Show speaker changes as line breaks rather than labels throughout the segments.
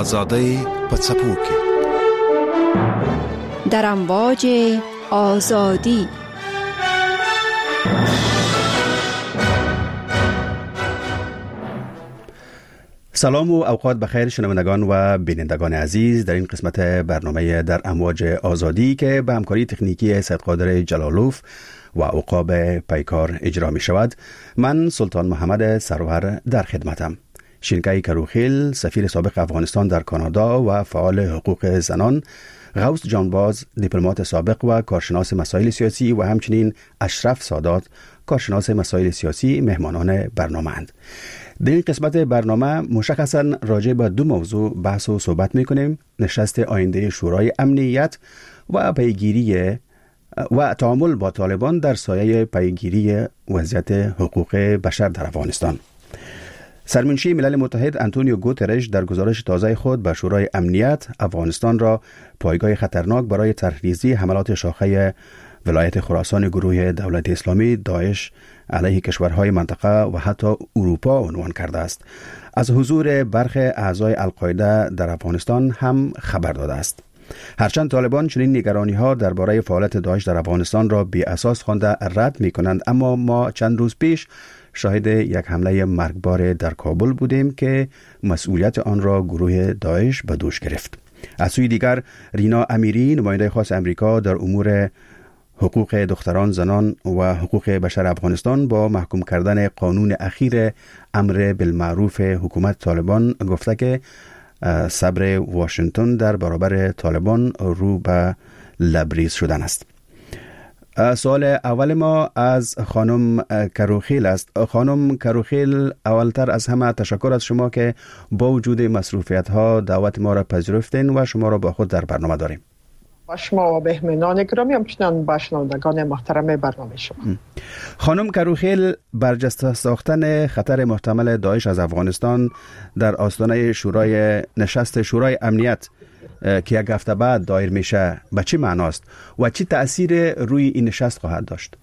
آزادی پڅپوکي
در امواج آزادی.
سلام و اوقات بخیر شنوندگان و بینندگان عزیز، در این قسمت برنامه در امواج آزادی که به همکاری تکنیکی سید قادر جلالوف و عقاب پیکار اجرا می شود، من سلطان محمد سرور در خدمتم. شینکای کروخیل، سفیر سابق افغانستان در کانادا و فعال حقوق زنان، غوث جانباز، دیپلمات سابق و کارشناس مسائل سیاسی و همچنین اشرف سادات، کارشناس مسائل سیاسی مهمانان برنامه اند. در این قسمت برنامه مشخصاً راجع به دو موضوع بحث و صحبت می‌کنیم: نشست آینده شورای امنیت و پیگیری و تعامل با طالبان در سایه پیگیری وضعیت حقوق بشر در افغانستان. سرمنشی ملل متحد آنتونیو گوترش در گزارش تازه خود به شورای امنیت افغانستان را پایگاه خطرناک برای طرحریزی حملات شاخه ولایت خراسان گروه دولت اسلامی داعش علیه کشورهای منطقه و حتی اروپا عنوان کرده است. از حضور برخی اعضای القاعده در افغانستان هم خبر داده است. هرچند طالبان چنین نگرانی‌ها درباره فعالیت داعش در افغانستان را بی اساس خوانده رد می‌کنند، اما ما چند روز پیش شاهد یک حمله مرگبار در کابل بودیم که مسئولیت آن را گروه داعش به دوش گرفت. از سوی دیگر رینا امیری، نماینده خاص امریکا در امور حقوق دختران، زنان و حقوق بشر افغانستان، با محکوم کردن قانون اخیر امر بالمعروف حکومت طالبان گفته که صبر واشنگتن در برابر طالبان رو به لبریز شدن است. سوال اول ما از خانم کروخیل است. خانم کروخیل، اولتر از همه تشکر از شما که با وجود مصروفیت ها دعوت ما را پذیرفتین و شما را با خود در برنامه داریم.
با شما و بهمنان گرامی، همچنان با شنوندگان محترم برنامه شما.
خانم کروخیل، برجسته ساختن خطر محتمل داعش از افغانستان در آستانه نشست شورای امنیت که یک هفته بعد دایر میشه به چه معناست و چه تأثیر روی این نشست خواهد داشت؟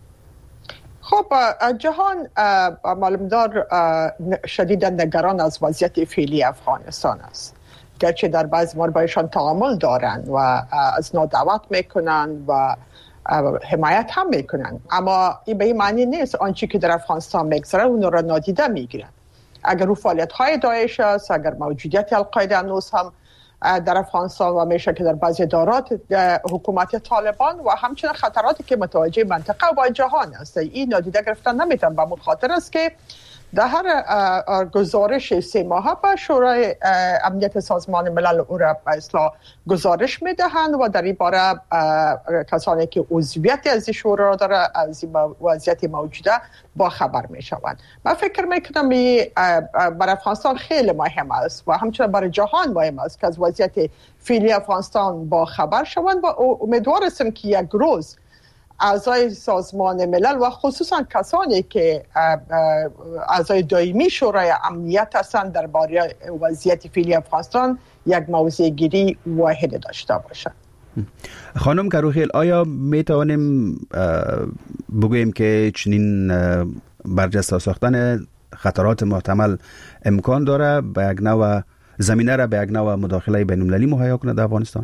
خب، جهان معلومدار شدیدا نگران از وضعیت فعلی افغانستان است، گرچه در بعض مورد بایشان تعامل دارند و از نو دعوت میکنند و حمایت هم میکنند، اما این به این معنی نیست آنچه که در افغانستان میگذره اون را نادیده میگیرند. اگر رو فعالیت های داعش است، اگر موجودیت القاعده هنوز هم در افغانستان و میشه که در بعضی ادارات حکومت طالبان و همچنین خطراتی که متوجه منطقه و جهان است، این نادیده گرفتن نمیتونن. به خاطر است که در هر گزارش 3 ماهه به شورای امنیت سازمان ملل اصلاح گزارش میدهند و در این باره کسانی که عضویت از این شورا را داره از این وضعیت موجوده با خبر میشوند. من فکر میکنم برای افغانستان خیلی مهم است و همچنین برای جهان مهم است که از وضعیت فعلی افغانستان با خبر شوند و امیدوار هستم که یک روز اعضای سازمان ملل و خصوصا کسانی که اعضای دائمی شورای امنیت هستند درباره وضعیت فعلی افغانستان یک موضع گیری واحد داشته باشند.
خانم کروخیل، آیا می توانیم بگوییم که چنین برجسته ساختن خطرات محتمل امکان داره به یک نوع زمینه را به یک نوع مداخله بین‌المللی مهیا کنه در افغانستان؟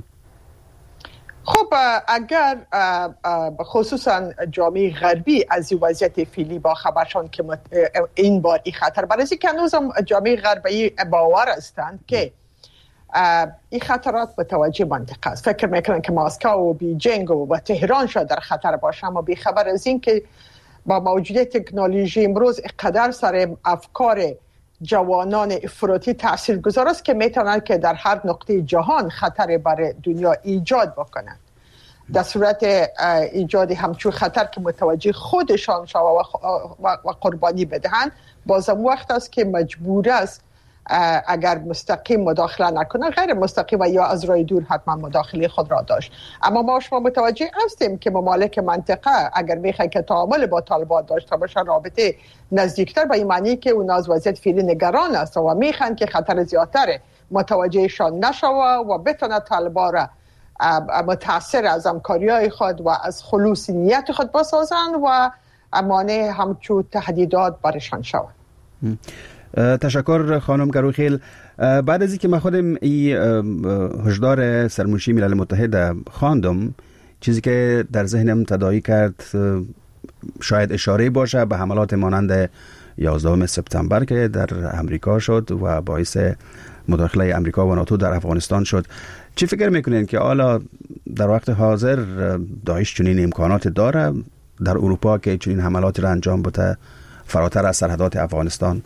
خب، اگر خصوصا جامعه غربی از این وضعیت فعلی با خبرشان که این بار این خطر، برای اینکه هنوزم جامعه غربی باور هستند که این خطرات متوجه منطقه است، فکر میکنن که مسکو و بیجینگ و تهران شاید در خطر باشه، اما بیخبر از این که با موجودیت تکنولوژی امروز اقدر سر افکار جوانان افراطی تاثیرگذار است که میتونن که در هر نقطه جهان خطر برای دنیا ایجاد بکنند. در صورت ایجاد همچون خطر که متوجه خودشان شوند و قربانی بدهند، بازم وقت است که مجبور است اگر مستقیم مداخله نکنه، غیر مستقیم و یا از راه دور حتما مداخله خود را داشت. اما ما شما متوجه هستیم که ممالک منطقه اگر میخواهند که تعامل با طالبان داشته باشن، رابطه نزدیکتر، به این معنی که اون از وضعیت فعلی نگران است و میخواهند که خطر زیادتر متوجهشان نشوه و بتونه طالبان را متاثر از همکاری‌های خود و از خلوص نیت خود بسازند و مانع همچون تهدیدات برشان شود.
تشکر خانم کروخیل. بعد از اینکه من خودم این هشدار سرمنشی ملل متحد خواندم، چیزی که در ذهنم تداعی کرد شاید اشاره باشه به حملات مانند 11 سپتامبر که در امریکا شد و باعث مداخله امریکا و ناتو در افغانستان شد. چی فکر میکنین که حالا در وقت حاضر داعش چنین امکانات داره در اروپا که چنین حملاتی را انجام بده فراتر از سرحدات افغانستان؟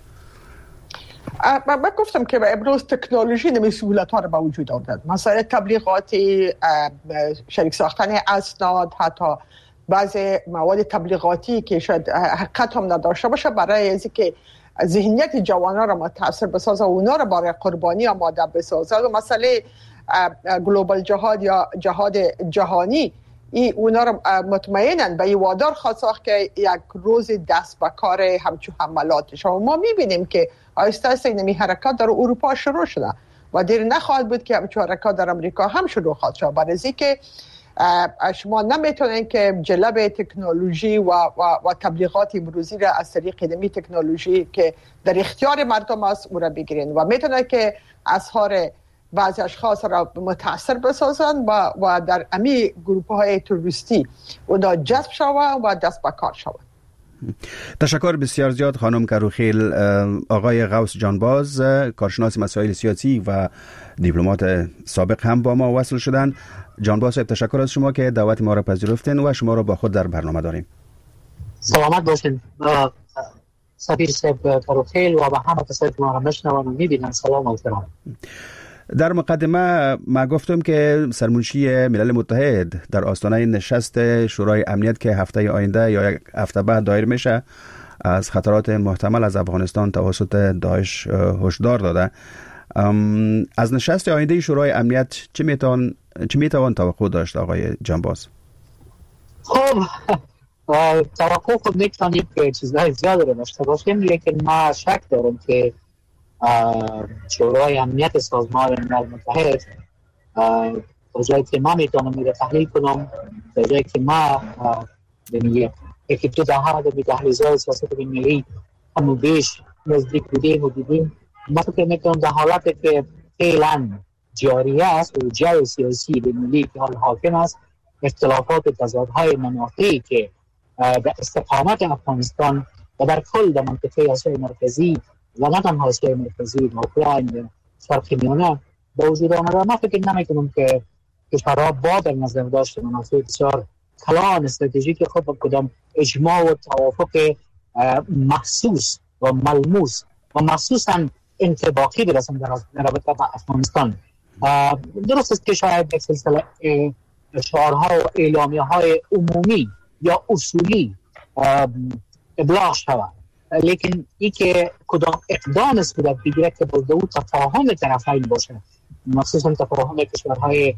من گفتم که امروز تکنولوژی نمی سهولت ها رو به وجود آورد. مثلا تبلیغاتی، شریک ساختن اسناد، حتی بعضی مواد تبلیغاتی که شاید حقیقت هم نداشته باشه برای از اینکه ذهنیت جوانان را متاثر بسازه و اونا را برای قربانی آماده بسازه. و مسئله گلوبال جهاد یا جهاد جهانی، این اونا را مطمئناً به این وادار خواهد ساخت که یک روز دست به کار همچون حملاتش. و ما میبینیم که آهسته آهسته این حرکات در اروپا شروع شده و دیر نخواهد بود که همچون حرکات در امریکا هم شروع خواهد شد. برای اینکه شما نمیتونین که جلب تکنولوژی و تبلیغات امروزی را از طریق نمی تکنولوژی که در اختیار مردم است او را بگیرین و میتونه که اسحار بعضی اشخاص را متاثر بسازن و در امی گروه های تروریستی اونا جذب شوند و دست به کار شوند.
تشکر بسیار زیاد خانم کروخیل. آقای غوث جانباز، کارشناس مسائل سیاسی و دیپلمات سابق هم با ما وصل شدن. جانباز صاحب، تشکر از شما که دعوت ما را پذیرفتین و شما را با خود در برنامه داریم.
سلامت باشین سفیر صاحب کروخیل و به همه کسایی که ما را میشنوند و میبینن. سلام و احترام.
در مقدمه ما گفتم که سرمنشی ملل متحد در آستانه نشست شورای امنیت که هفته آینده یا یک هفته بعد دایر میشه از خطرات محتمل از افغانستان توسط داعش هشدار داده. از نشست آینده شورای امنیت چه میتوان توقع داشت آقای جانباز؟
خب توقع خب نکنیم که چیزهای زیاد رو داشته باشیم، لیکن ما شک دارم که شورای امنیت سازمان ملل متحد تا جایی که ما میتونم میره تحلیل کنم، تا جایی که ما یکی دو دهه در تحلیل‌های سیاست ملی همون بیش نزدیک بودیم و دیدیم، ما فکر میکنم در حالتی که فعلا جاری است و جای سیاسی ملی که حال حاکم است، اختلافات و تضادهای منافعی که در استقامت افغانستان و در کل در منطقه آسیای مرکزی و نه تنها آسیای مرکزی و اوکراین شرق میانه با وجود آمده، ما فکر نمیکنم که کشورها با در نظر داشته منافع بسیار کلان استراتژیک خود با کدام اجماع و توافق محسوس و ملموس و مخصوصا انطباقی برسن در رابطه با افغانستان. درست است که شاید یک سلسله شعارها و اعلامیه‌های عمومی یا اصولی ابلاغ شود، لیکن این که کدام اقدام صورت بگیره که با دو تفاهم طرفین باشه، مخصوصا تفاهم کشورهای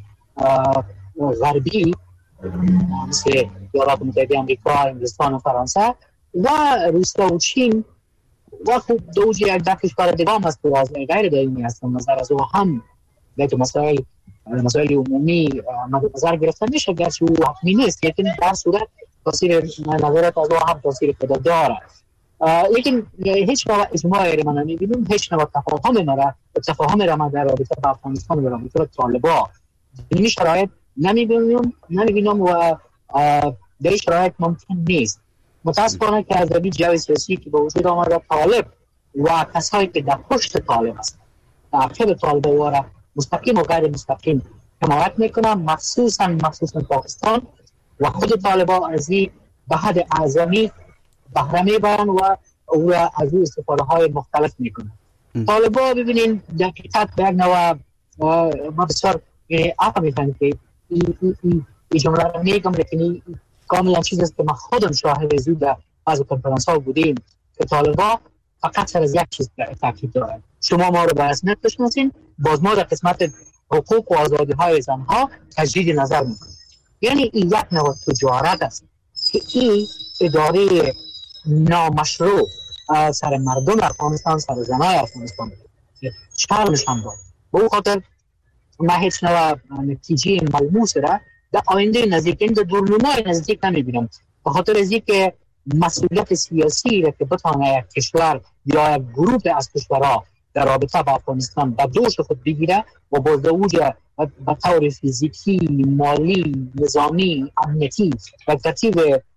غربی مثل ایالات متحده آمریکا، انگلستان و فرانسه و روسیه و چین و خوب دوجی یک ده کشور دیگه هم هست که غیر دائمی هستن، نظر از او هم باید مسائل عمومی مد نظر گرفته میشه، گرچه او حتمی نیست، لیکن در صورت تاثیر نظرات از او هم تاثیر خود داره. لیکن هیچ نوع اجماعی را من نمیبینم، هیچ نوع تفاهم را من در رابطه با افغانستان و رابطه با طالبان این شرایط نمیبینم و در این شرایط ممکن نیست. متاسفانه که از این جای سیاسی که به وجود آمده طالب و کسایی که در پشت طالب هستند، تعقیب طالب را مستقیم و غیر مستقیم حمایت میکنن، مخصوصا پاکستان و خود طالبان از این به حد اعظمی بهره میبرن و او را از این استفاده های مختلف میکنن. طالبان ببینین در حقیقت به یک نوع ما بسیار آقا میفهمیم که این جمله را میگم، لیکن کاملا چیز است که ما خودم شاهد زود در از کنفرانس ها بودیم که طالبان فقط سر از یک چیز تاکید دارند: شما ما رو به رسمیت بشناسین، باز ما در قسمت حقوق و آزادی های زنها تجدید نظر میکنیم. یعنی این یک نوع تجارت است که این اداره نامشروع سر مردم افغانستان، سر زنای افغانستان شرمشان داد. به اون خاطر ما هیچ نوع نتیجه ملموس را در آینده نزدیک، این در دورنمای نزدیک نمیبینم، به خاطر از اینکه مسئولیت سیاسی را که بتانه یک کشور یا یک گروه از کشورها در رابطه با افغانستان به دوش خود بگیره و با اوجه به طور فیزیکی، مالی، نظامی، امنیتی و ترتیب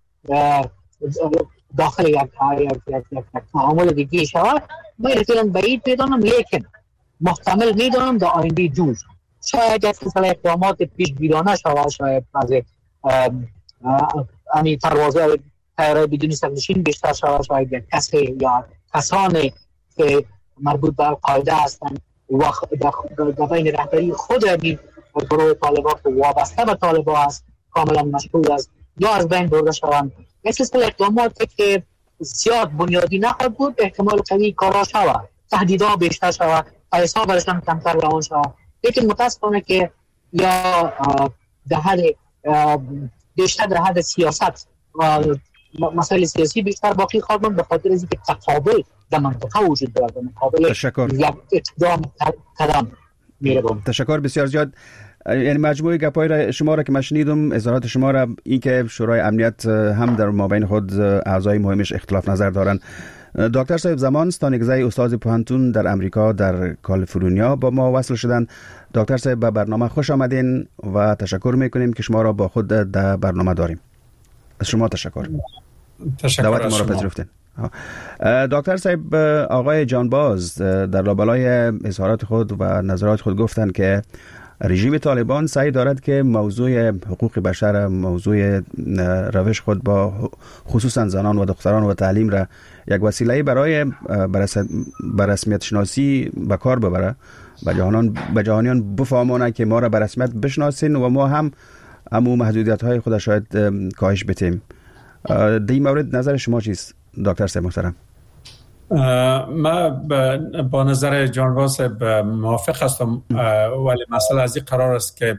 داخل یک تعامل دیگه شود، من احتمالاً بعید میدانم، لیکن محتمل میدانم در آینده دور شاید یک اقدامات پیشگیرانه شود، شاید از امی پروازهای طیاره بدون سرنشین بیشتر شود، شاید یک کسی یا کسانی که مربوط به القاعده هستند و در بین رهبری خود گروه طالبان که وابسته به طالبان است کاملا مشغول است یا از بین برده شوند. مثل اقداماتی که زیاد بنیادی نخواهد بود، احتمال قوی کارا شود، تهدیدها بیشتر شود، پیسا برشان کمتر روان شود. لیکن متاسفانه که یا در حد بیشتر در حد سیاست و مسائل سیاسی بیشتر باقی خواهد به خاطر از اینکه تقابل در منطقه وجود دارد، مقابل یک اقدام قدم میره.
تشکر بسیار زیاد. یعنی مجموعه گپای شما را که من شنیدم، اظهارات شما را، این که شورای امنیت هم در مابین خود اعضای مهمش اختلاف نظر دارند. دکتر صاحب زمان ستانگزی استاد پوهنتون در امریکا در کالیفرنیا با ما وصل شدن. دکتر صاحب به برنامه خوش آمدین و تشکر میکنیم که شما را با خود در برنامه داریم. از شما تشکر. دعوت ما را پذیرفتین. دکتر صاحب، آقای جانباز در لابلای اظهارات خود و نظرات خود گفتند که رژیم طالبان سعی دارد که موضوع حقوق بشر، موضوع روش خود با خصوصا زنان و دختران و تعلیم را یک وسیله برای به رسمیت شناسی به کار ببره، به جهانیان بفهمانه که ما را به رسمیت بشناسین و ما هم امو محدودیت های خود شاید کاهش بدیم. در این مورد نظر شما چیست دکتر صاحب محترم؟
ما با نظر جانباز صاحب موافق هستم، ولی مسئله از این قرار است که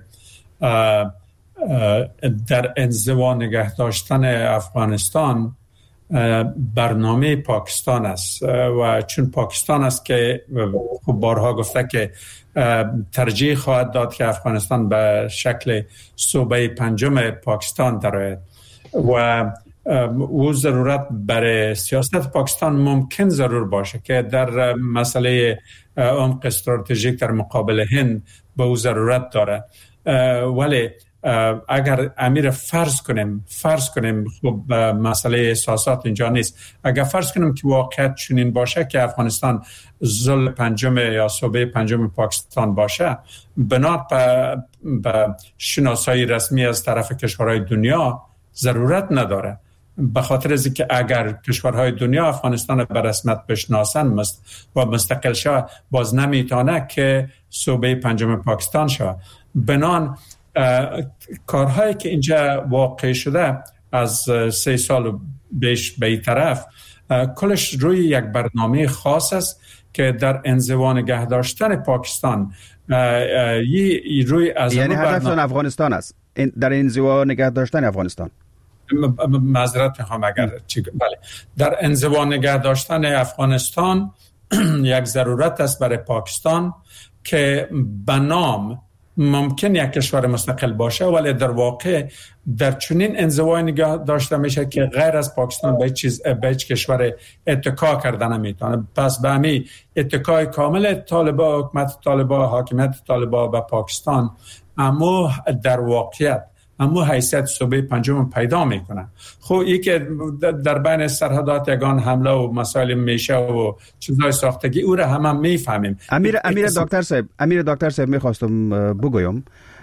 در انزوا نگه داشتن افغانستان برنامه پاکستان است و چون پاکستان است که بارها گفته که ترجیح خواهد داد که افغانستان به شکل صوبه پنجم پاکستان درآید و او ضرورت برای سیاست پاکستان ممکن ضرور باشه که در مسئله عمق استراتژیک در مقابل هند به او ضرورت داره، ولی اگر امیر فرض کنیم خب مسئله احساسات اینجا نیست، اگر فرض کنیم که واقعیت چنین باشه که افغانستان ضلع پنجم یا صوبه پنجم پاکستان باشه، بنا به شناسایی رسمی از طرف کشورهای دنیا ضرورت نداره، به خاطر از اینکه اگر کشورهای دنیا افغانستان به رسمیت بشناسن و مستقل شود، باز نمیتونه که صوبه پنجم پاکستان شود. بنان کارهایی که اینجا واقع شده از 3 سال بیش به این طرف کلش روی یک برنامه خاص است که در انزوا نگه داشتن پاکستان روی از
یعنی هدفتون افغانستان است، در انزوا نگه داشتن افغانستان.
معذرت میخوام اگر بله، در انزوا نگه داشتن افغانستان یک ضرورت است برای پاکستان که به نام ممکن یک کشور مستقل باشه، ولی در واقع در چنین انزوای نگاه داشته میشه که غیر از پاکستان به هیچ کشور اتکا کردن نمیتونه. پس به همین اتکای کامل طالبان، حکومت طالبان، حاکمیت طالبان به پاکستان اما در واقعیت اما حیثیت صوبه پنجم پیدا میکنه. خب این که در بین سرحدات یگان حمله و مسائل میشه و چیزای ساختگی او را هم میفهمیم.
امیر دکتر صاحب میخواستم بگویم،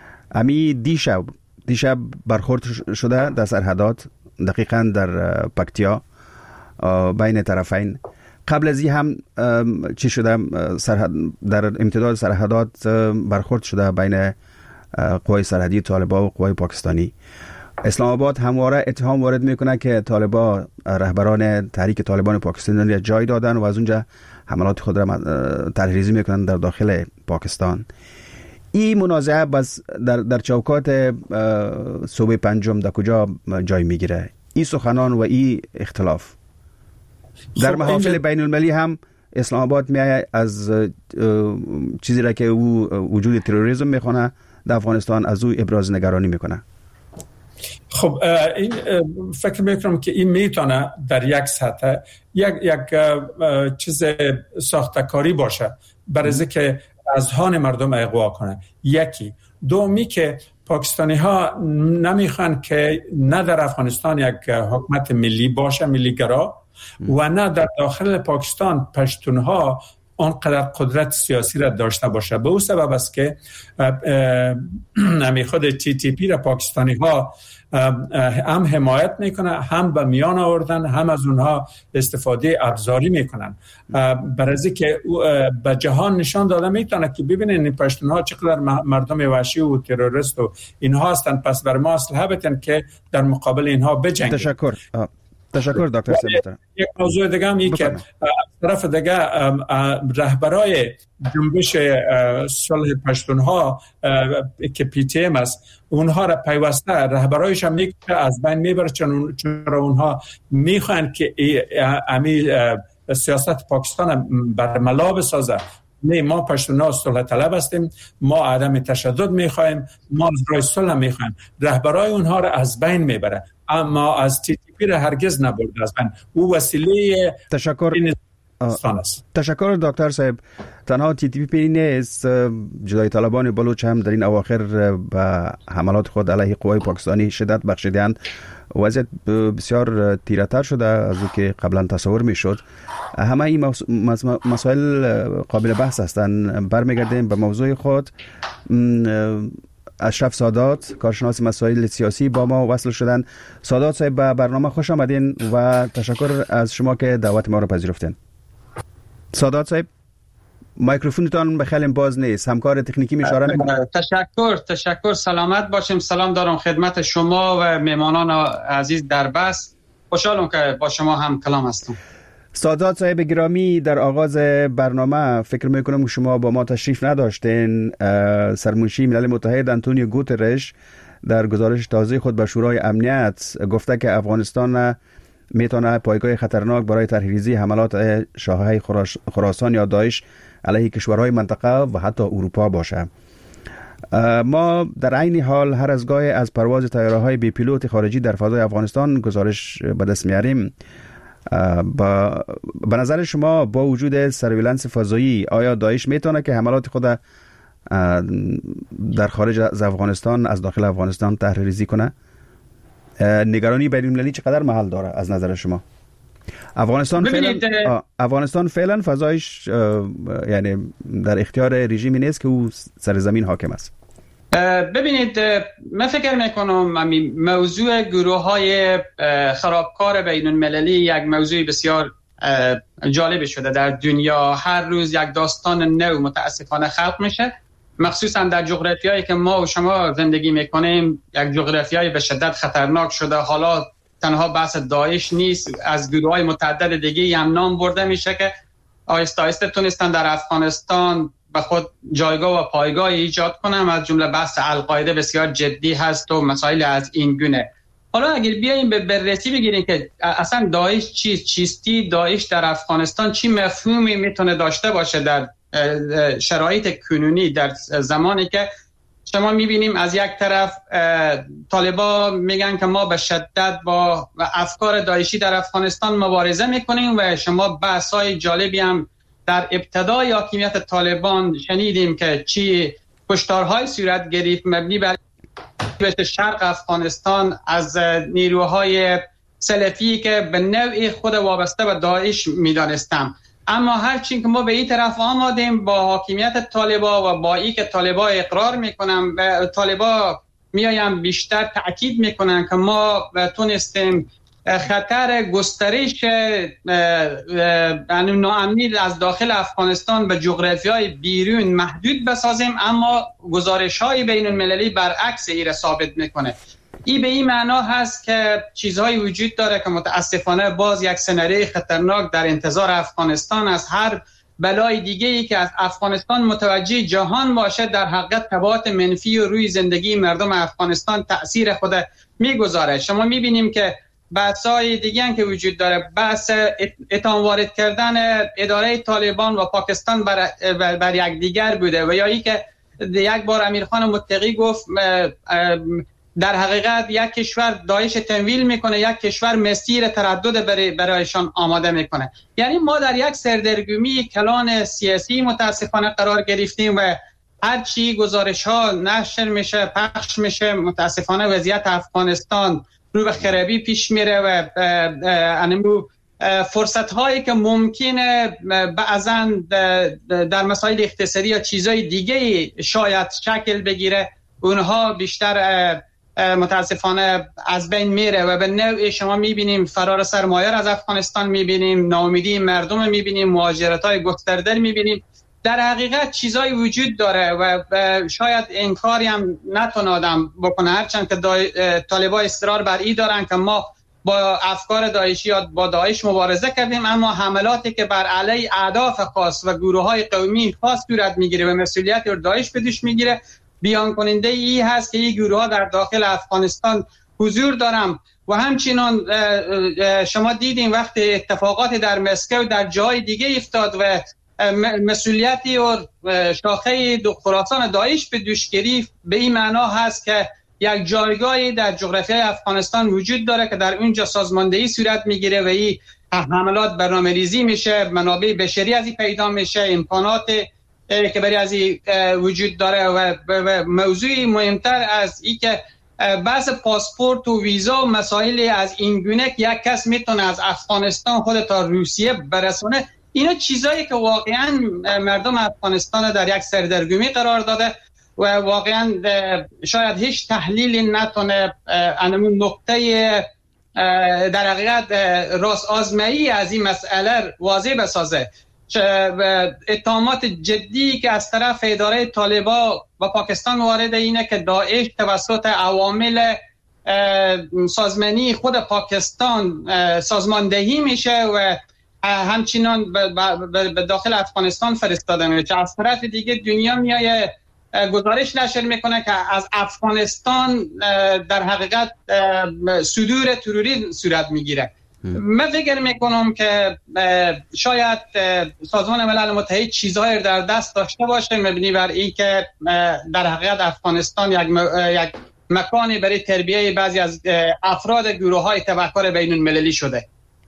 دیشب برخورد شده در سرحدات، دقیقاً در پکتیا بین طرفین. قبل از این هم چی شده؟ در امتداد سرحدات برخورد شده بین قوای سرحدی طالبان و قوای پاکستانی. اسلام آباد همواره اتهام وارد میکنه که طالبان رهبران تحریک طالبان پاکستانی را جای دادن و از اونجا حملات خود را طرحریزی میکنن در داخل پاکستان. این منازعه بس در چوکات صوبه پنجم در کجا جای میگیره؟ این سخنان و این اختلاف در محافل بین المللی هم اسلام آباد میایه از چیزی را که او وجود تروریسم میخونه در افغانستان از او ابراز نگرانی میکنه.
خب این فکر میکنم که این میتونه در یک سطح یک چیز ساختکاری باشه برای از که اذهان مردم اغوا کنه. یکی دومی که پاکستانی ها نمیخوان که نه در افغانستان یک حکومت ملی باشه، ملیگرا، و نه در داخل پاکستان پشتون ها آنقدر قدرت سیاسی را داشته باشه. به او سبب است که همی خود TTP را پاکستانی ها هم حمایت میکنه، هم به میان آوردن، هم از اونها استفاده ابزاری میکنن برای از که به جهان نشان داده میتونه که ببینین این پشتون ها چقدر مردم وحشی و تروریست و اینها هستن، پس بر ما اسلحه بدن که در مقابل اینها بجنگیم.
تشکر دکتر سیب.
یک موضوع دیگه هم این که طرف دیگه رهبرای جنبش صلح پشتونها که PTM است، اونها را پیوسته رهبرایش هم از بین میبره، چون اونها میخوان که امی سیاست پاکستان بر ملا بسازه. نه، ما پشتونها صلح طلب هستیم، ما عدم تشدد میخوایم، ما رای صلح میخوایم. رهبرای اونها را از بین میبره، اما از TTP را هرگز نبرده از بین. او وسیله
تشکر دکتر صاحب. تنها TTP نیست، جدای طالبان بلوچ هم در این اواخر به حملات خود علیه قوای پاکستانی شدت بخشیدند. وضعیت بسیار تیره‌تر شده از او که قبلا تصور میشد. همه این مسائل قابل بحث هستند. برمیگردیم به موضوع خود. اشرف سادات، کارشناس مسائل سیاسی، با ما وصل شدن. سادات صاحب، به برنامه خوش آمدین و تشکر از شما که دعوت ما رو پذیرفتین. سادات صاحب، میکروفونتان به خیلی باز نیست، همکار تکنیکی اشاره میکنه.
تشکر. سلامت باشیم. سلام دارم خدمت شما و مهمانان عزیز در بس. خوشحالم که با شما هم کلام هستم.
سادات صاحب گرامی، در آغاز برنامه فکر میکنم که شما با ما تشریف نداشتین. سرمنشی ملل متحد انتونیو گوترش در گزارش تازه خود به شورای امنیت گفته که افغانستان میتونه پایگاه خطرناک برای طرحریزی حملات شاههای خراسان یا داعش علیه کشورهای منطقه و حتی اروپا باشه. ما در عین حال هر از گاهی از پرواز طیاره‌های بی پیلوت خارجی در فضای افغانستان گزارش به دست میاریم. به نظر شما با وجود سرویلنس فضایی آیا داعش میتونه که حملات خود در خارج از افغانستان از داخل افغانستان طرحریزی کنه؟ نگرانی بین‌المللی چقدر محل داره از نظر شما؟ افغانستان فعلا فضایش یعنی در اختیار رژیمی نیست که او سر زمین حاکم است.
ببینید، من فکر میکنم موضوع گروه های خرابکار بین المللی یک موضوع بسیار جالب شده در دنیا. هر روز یک داستان نو متاسفانه خلق میشه، مخصوصا در جغرافیایی که ما و شما زندگی میکنیم. یک جغرافیایی به شدت خطرناک شده. حالا تنها بحث داعش نیست، از گروه‌های متعدد دیگه هم نام برده میشه که آهسته آهسته تونستن در افغانستان به خود جایگاه و پایگاه ایجاد کنم. از جمله بحث القاعده بسیار جدی هست و مسائل از این گونه. حالا اگر بیایم به بررسی بگیریم که اصلا داعش چیستی داعش در افغانستان چی مفهومی میتونه داشته باشه در شرایط کنونی، در زمانی که شما میبینیم از یک طرف طالبا میگن که ما به شدت با افکار داعشی در افغانستان مبارزه میکنیم و شما بحث‌های جالبی هم در ابتدای حاکمیت طالبان شنیدیم که چی کشتارهای صورت گرفت مبنی بر شرق افغانستان از نیروهای سلفی که به نوعی خود وابسته به داعش میدانستم. اما هرچی که ما به این طرف آمدیم با حاکمیت طالبا و با این که طالبا اقرار میکنن و طالبا میایم بیشتر تأکید میکنن که ما تونستیم خطر گسترش ناامنی از داخل افغانستان به جغرافیای بیرون محدود بسازیم، اما گزارش‌های بین المللی برعکس این را ثابت میکنه. این به این معنا هست که چیزهایی وجود داره که متاسفانه باز یک سناریوی خطرناک در انتظار افغانستان است. هر بلای دیگه‌ای که از افغانستان متوجه جهان باشه در حقیقت تبعات منفی و روی زندگی مردم افغانستان تأثیر خود میگذاره. شما میبینیم که بحث‌های دیگه که وجود داره، بحث اتهام وارد کردن اداره طالبان و پاکستان بر یک دیگر بوده و یا ای که یک بار امیرخان متقی گفت در حقیقت یک کشور داعش تمویل میکنه، یک کشور مسیر تردد برایشان آماده میکنه. یعنی ما در یک سردرگمی کلان سیاسی متاسفانه قرار گرفتیم و هر چی گزارش ها نشر میشه، پخش میشه، متاسفانه وضعیت افغانستان رو به خرابی پیش میره و انمو فرصت هایی که ممکنه بعضا در مسائل اقتصادی یا چیزای دیگه شاید شکل بگیره، اونها بیشتر متاسفانه از بین میره و به نوعی شما میبینیم فرار سرمایه از افغانستان میبینیم، ناامیدی مردم میبینیم، مهاجرت های گسترده میبینیم. در حقیقت چیزایی وجود داره و شاید انکاری هم نتونه آدم بکنه، هرچند که طالبان اصرار بر این دارن که ما با افکار داعشی یا با داعش مبارزه کردیم، اما حملاتی که بر علیه اهداف خاص و گروه‌های قومی خاص صورت میگیره و مسئولیت داعش به دوش میگیره، بیان کننده ای هست که این گروه‌ها در داخل افغانستان حضور دارن. و همچنان شما دیدین وقتی اتفاقات در مسکو در جای دیگه افتاد و مسئولیتی و شاخه خراسان داعش به دوش گرفت، به این معنا هست که یک جایگاهی در جغرافیای افغانستان وجود داره که در اونجا سازماندهی صورت میگیره و این حملات برنامه‌ریزی میشه، منابع بشری از این پیدا میشه، امکانات که برای از این وجود داره و موضوعی مهمتر از این که بحث پاسپورت و ویزا و مسائل از این گونه یک کس میتونه از افغانستان خود تا روسیه برسونه، اینا چیزایی که واقعا مردم افغانستان در یک سردرگمی قرار داده و واقعا شاید هیچ تحلیلی نتونه انمون نقطه در حقیقت راست آزمایی از این مسئله واضح بسازه. اتهامات جدی که از طرف اداره طالبان و پاکستان وارد اینه که داعش توسط عوامل سازمانی خود پاکستان سازماندهی میشه و همچنان به داخل افغانستان فرستاده میشه. از طرف دیگه دنیا میایه گزارش نشر میکنه که از افغانستان در حقیقت صدور تروری صورت میگیره. من فکر میکنم که شاید سازمان ملل متحد چیزهایی در دست داشته باشه مبنی بر این که در حقیقت افغانستان یک مکانی برای تربیه بعضی از افراد گروه‌های تفکر بین المللی شده.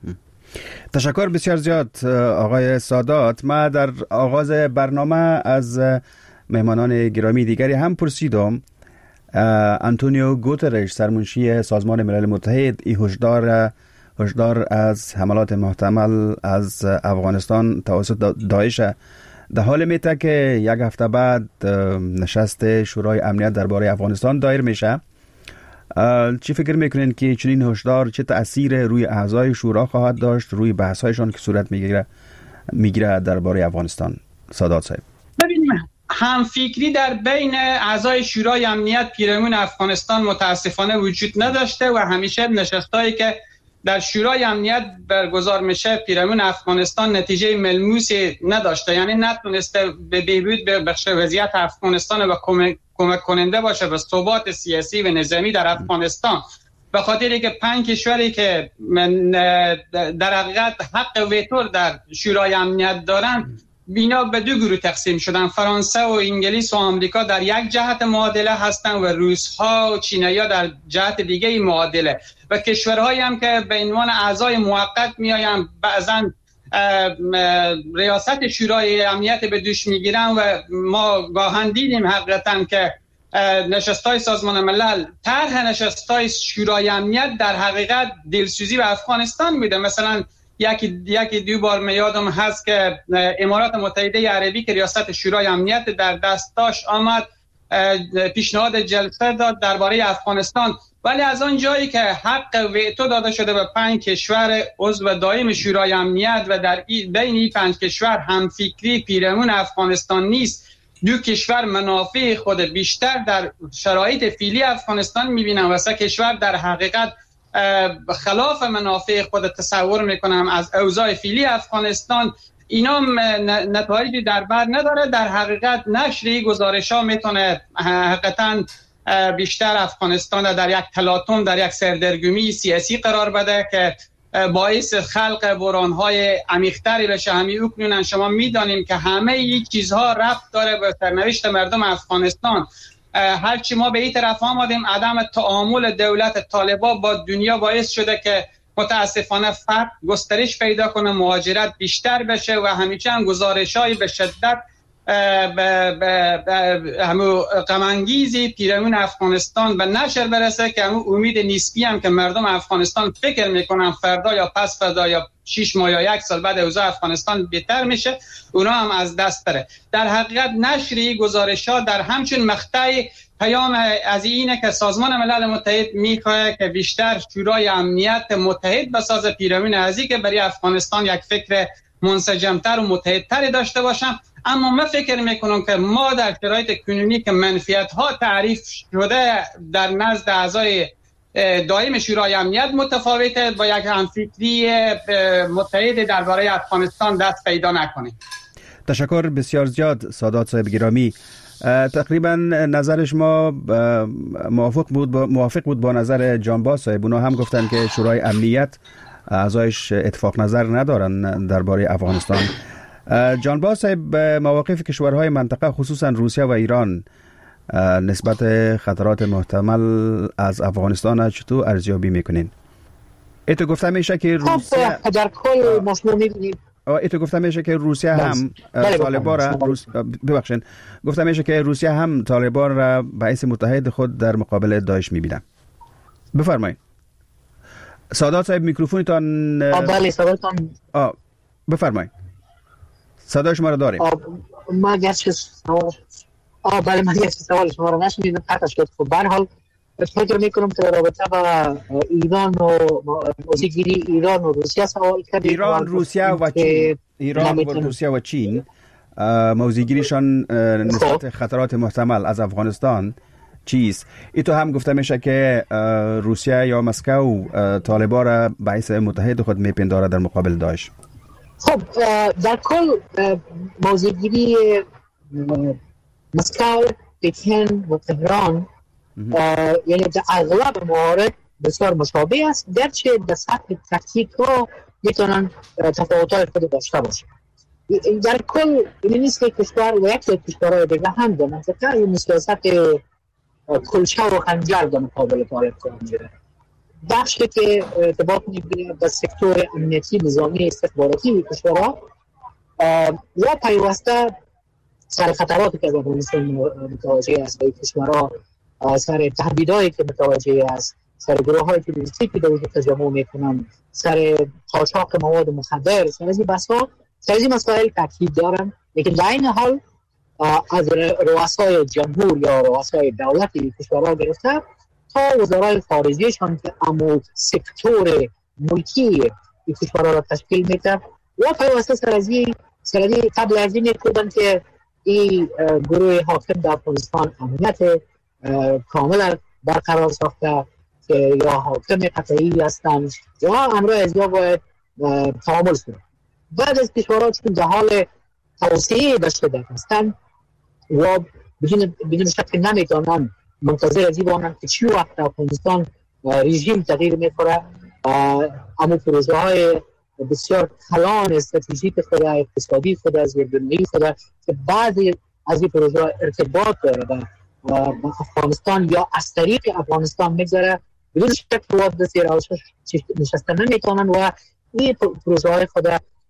تشکر بسیار زیاد آقای سادات. ما در آغاز برنامه از مهمانان گرامی دیگری هم پرسیدم. آنتونیو گوترش سرمنشی سازمان ملل متحد هشدار از حملات محتمل از افغانستان توسط داعش در حال میته که یک هفته بعد نشست شورای امنیت درباره افغانستان دایر میشه. چی فکر میکنین که چنین هشدار چه تأثیر روی اعضای شورا خواهد داشت، روی بحث‌هایشان که صورت میگیره درباره افغانستان؟ سادات صاحب.
ببینیم هم فکری در بین اعضای شورای امنیت پیرامون افغانستان متاسفانه وجود نداشته و همیشه نشستایی که در شورای امنیت برگزار میشه پیرامون افغانستان نتیجه ملموسی نداشته، یعنی نتونسته به بهبود بخش وضعیت افغانستان و کمک کننده باشه به ثبات سیاسی و نظامی در افغانستان. به خاطر که 5 کشوری که در حقیقت حق ویتو در شورای امنیت دارن بینا به 2 گروه تقسیم شدن. فرانسه و انگلیس و آمریکا در یک جهت معادله هستن و روس‌ها و چینی‌ها در جهت دیگه معادله و کشورهایی هم که به عنوان اعضای موقت میایم بعضا ریاست شورای امنیت به دوش میگیرن و ما گاهن دیدیم حقیقتا که نشستای سازمان ملل طرح نشستای شورای امنیت در حقیقت دلسوزی به افغانستان میده. مثلا یکی 2 بار میادم هست که امارات متحده عربی که ریاست شورای امنیت در دست داشت آمد پیشنهاد جلسه داد درباره افغانستان، ولی از آن جایی که حق ویتو داده شده به 5 کشور عضو دائم شورای امنیت و در بین این 5 کشور هم فکری پیرامون افغانستان نیست، 2 کشور منافع خود بیشتر در شرایط فعلی افغانستان میبینن و 3 کشور در حقیقت خلاف منافع خود تصور میکنم از اوضاع فعلی افغانستان. اینا نتایجی در بر نداره. در حقیقت نشری گزارش‌ها میتونه حقیقتا بیشتر افغانستان در یک تلاطم، در یک سردرگمی سیاسی قرار بده که باعث خلق بحران‌های عمیق‌تری بشه. همین اکنون شما میدانیم که همه این چیزها ربط داره به سرنوشت مردم افغانستان. هرچی ما به این طرف آمدیم، عدم تعامل دولت طالبان با دنیا باعث شده که متاسفانه فقر گسترش پیدا کنه، مهاجرت بیشتر بشه و همیشه هم گزارش‌های به شدت همون غم‌انگیزی پیرامون افغانستان به نشر برسه که همون امید نسبی هم که مردم افغانستان فکر میکنن فردا یا پس فردا یا 6 ماه یا 1 سال بعد اوضاع افغانستان بهتر میشه، اونا هم از دست بره. در حقیقت نشر گزارش‌ها در همچون مقطع پیام از اینه که سازمان ملل متحد میخواد که بیشتر شورای امنیت متحد بسازه پیرامون ازی که برای افغانستان یک فکر منسجمتر و متحدتر داشته باشم. اما من فکر میکنم که ما در شرایط کنونی که منفیت ها تعریف شده در نزد اعضای دائم شورای امنیت متفاوته، با یک همفکری متحد درباره افغانستان دست پیدا نکنیم.
تشکر بسیار زیاد سادات صاحب گرامی. تقریبا نظر شما موافق بود با نظر جانباز صاحب. اونا هم گفتن که شورای امنیت اعضایش اتفاق نظر ندارن درباره افغانستان. جانباز صاحب، مواقف کشورهای منطقه خصوصا روسیه و ایران نسبت خطرات محتمل از افغانستان چطور ارزیابی میکنین؟ ایتو گفته میشه که روسیه
در کل مشمول میبینید
ایتو گفته میشه که روسیه هم طالبان را ببخشید گفته میشه که روسیه هم طالبان را به حیث متحد خود در مقابل داعش میبینه. بفرمایید سادات صاحب، میکروفونتان.
بله صداتون.
بفرمایید، صدای شما رو داریم.
من گرچه سوال شما رو نشنیدم قطعش کرد. خب به هر حال فکر میکنم که رابطه با ایران و موضوعگیری ایران و روسیه سوال کرد.
ایران و روسیه و چین موضوعگیریشان نسبت خطرات محتمل از افغانستان چیست؟ ایتو هم گفته میشه که روسیه یا مسکو طالبان را به حیث متحد خود میپنداره در مقابل داعش.
خب در کل موضوعگیری مسکو، پکن و تهران یعنی در اغلب موارد بسیار مشابه است، گرچه در سطح تکتیک ها میتونن تفاوت‌های خود داشته باشه. در کل این نیست که کشور و یک کشورهای دیگه هم در منطقه این سیاست کلشه و خنجر در مقابل طالبان میره. بخشی که ارتباط میگیره با سکتور امنیتی نظامی استخباراتی کشورها یا پیوسته سر خطراتی که افغانستان متوجه است به کشورها، سر تهدیدهایی که متوجه است، سر گروه‌های تروریستی که در وجود تجمع میکنن، سر قاچاق مواد مخدر، سر از این بحث‌ها، سر از این مسائل تاکید دارن. لیکن در این حال از رؤسای جمهور یا رؤسای دولتی کشورها گرفته تا وزرای خارجیشان که امو سکتور ملکی کشورها را تشکیل میده و پیوسته سر از قبل از این کردن که این گروه حاکم در افغانستان امنیت کامل برقرار ساخته که یا حاکم قطعی هستند یا امرای از یا باید تعامل کنند. بعد از کشورها چون در حال توسعه داشته هستند و بدون شک نمیتونن منتظر از این بانند که چی وقت افغانستان رژیم تغییر میکنه، اما پروژه های بسیار کلان استراتژیک خود، اقتصادی خود، از گردنی خود که بعضی از این پروژه ها ارتباط داره با افغانستان یا از طریق افغانستان میگذره، بدون شک رواد دستی نشسته نمیتونن و این پروژه های خود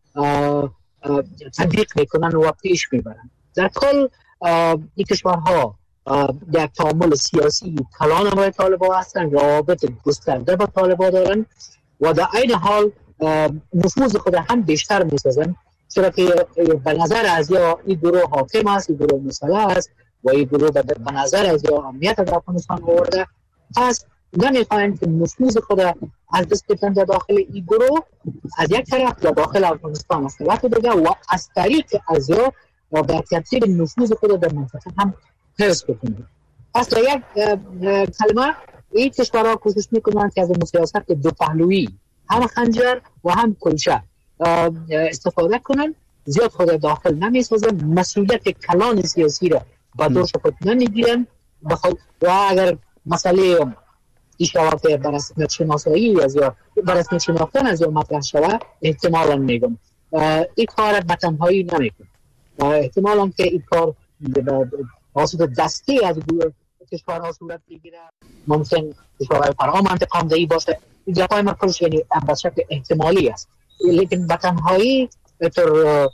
تطبیق میکنن و پیش میبرن. در کل این کشورها در تعامل سیاسی کلان برای طالبان هستند، روابط گسترده با طالبان دارن و در این حال نفوذ خود هم بیشتر میسازن، چرا که به نظر از یا این گروه حاکم است، این گروه مسلح است و این گروه به نظر از یا امنیت در افغانستان آورده، پس نمیخواهند که نفوذ خود از دست بدن در داخل این گروه از یک طرف یا داخل افغانستان از طرف دیگه و از طریق از یا و به ترتیب نفوذ خود در منطقه هم حفظ بکنند. پس در یک کلمه این کشورها کوشش میکنند که از سیاست دو پهلویی هم خنجر و هم کلشه استفاده کنند، زیاد خود داخل نمیسازند، مسئولیت کلان سیاسی را با دوش خود نمیگیرند و اگر مسئله این شود که برسمت شناسایی از یا برسمت شناختن از یا مطرح شود احتمالا میگم این کار بتنهایی نمیکن، احتمالا که این کار واسط دستی از کشورها صورت بگیره، ممکن کشورهای فرام انتقام دهی باشه. این جاهای مرکزش یعنی به شکل احتمالی است، لیکن به تنهایی طور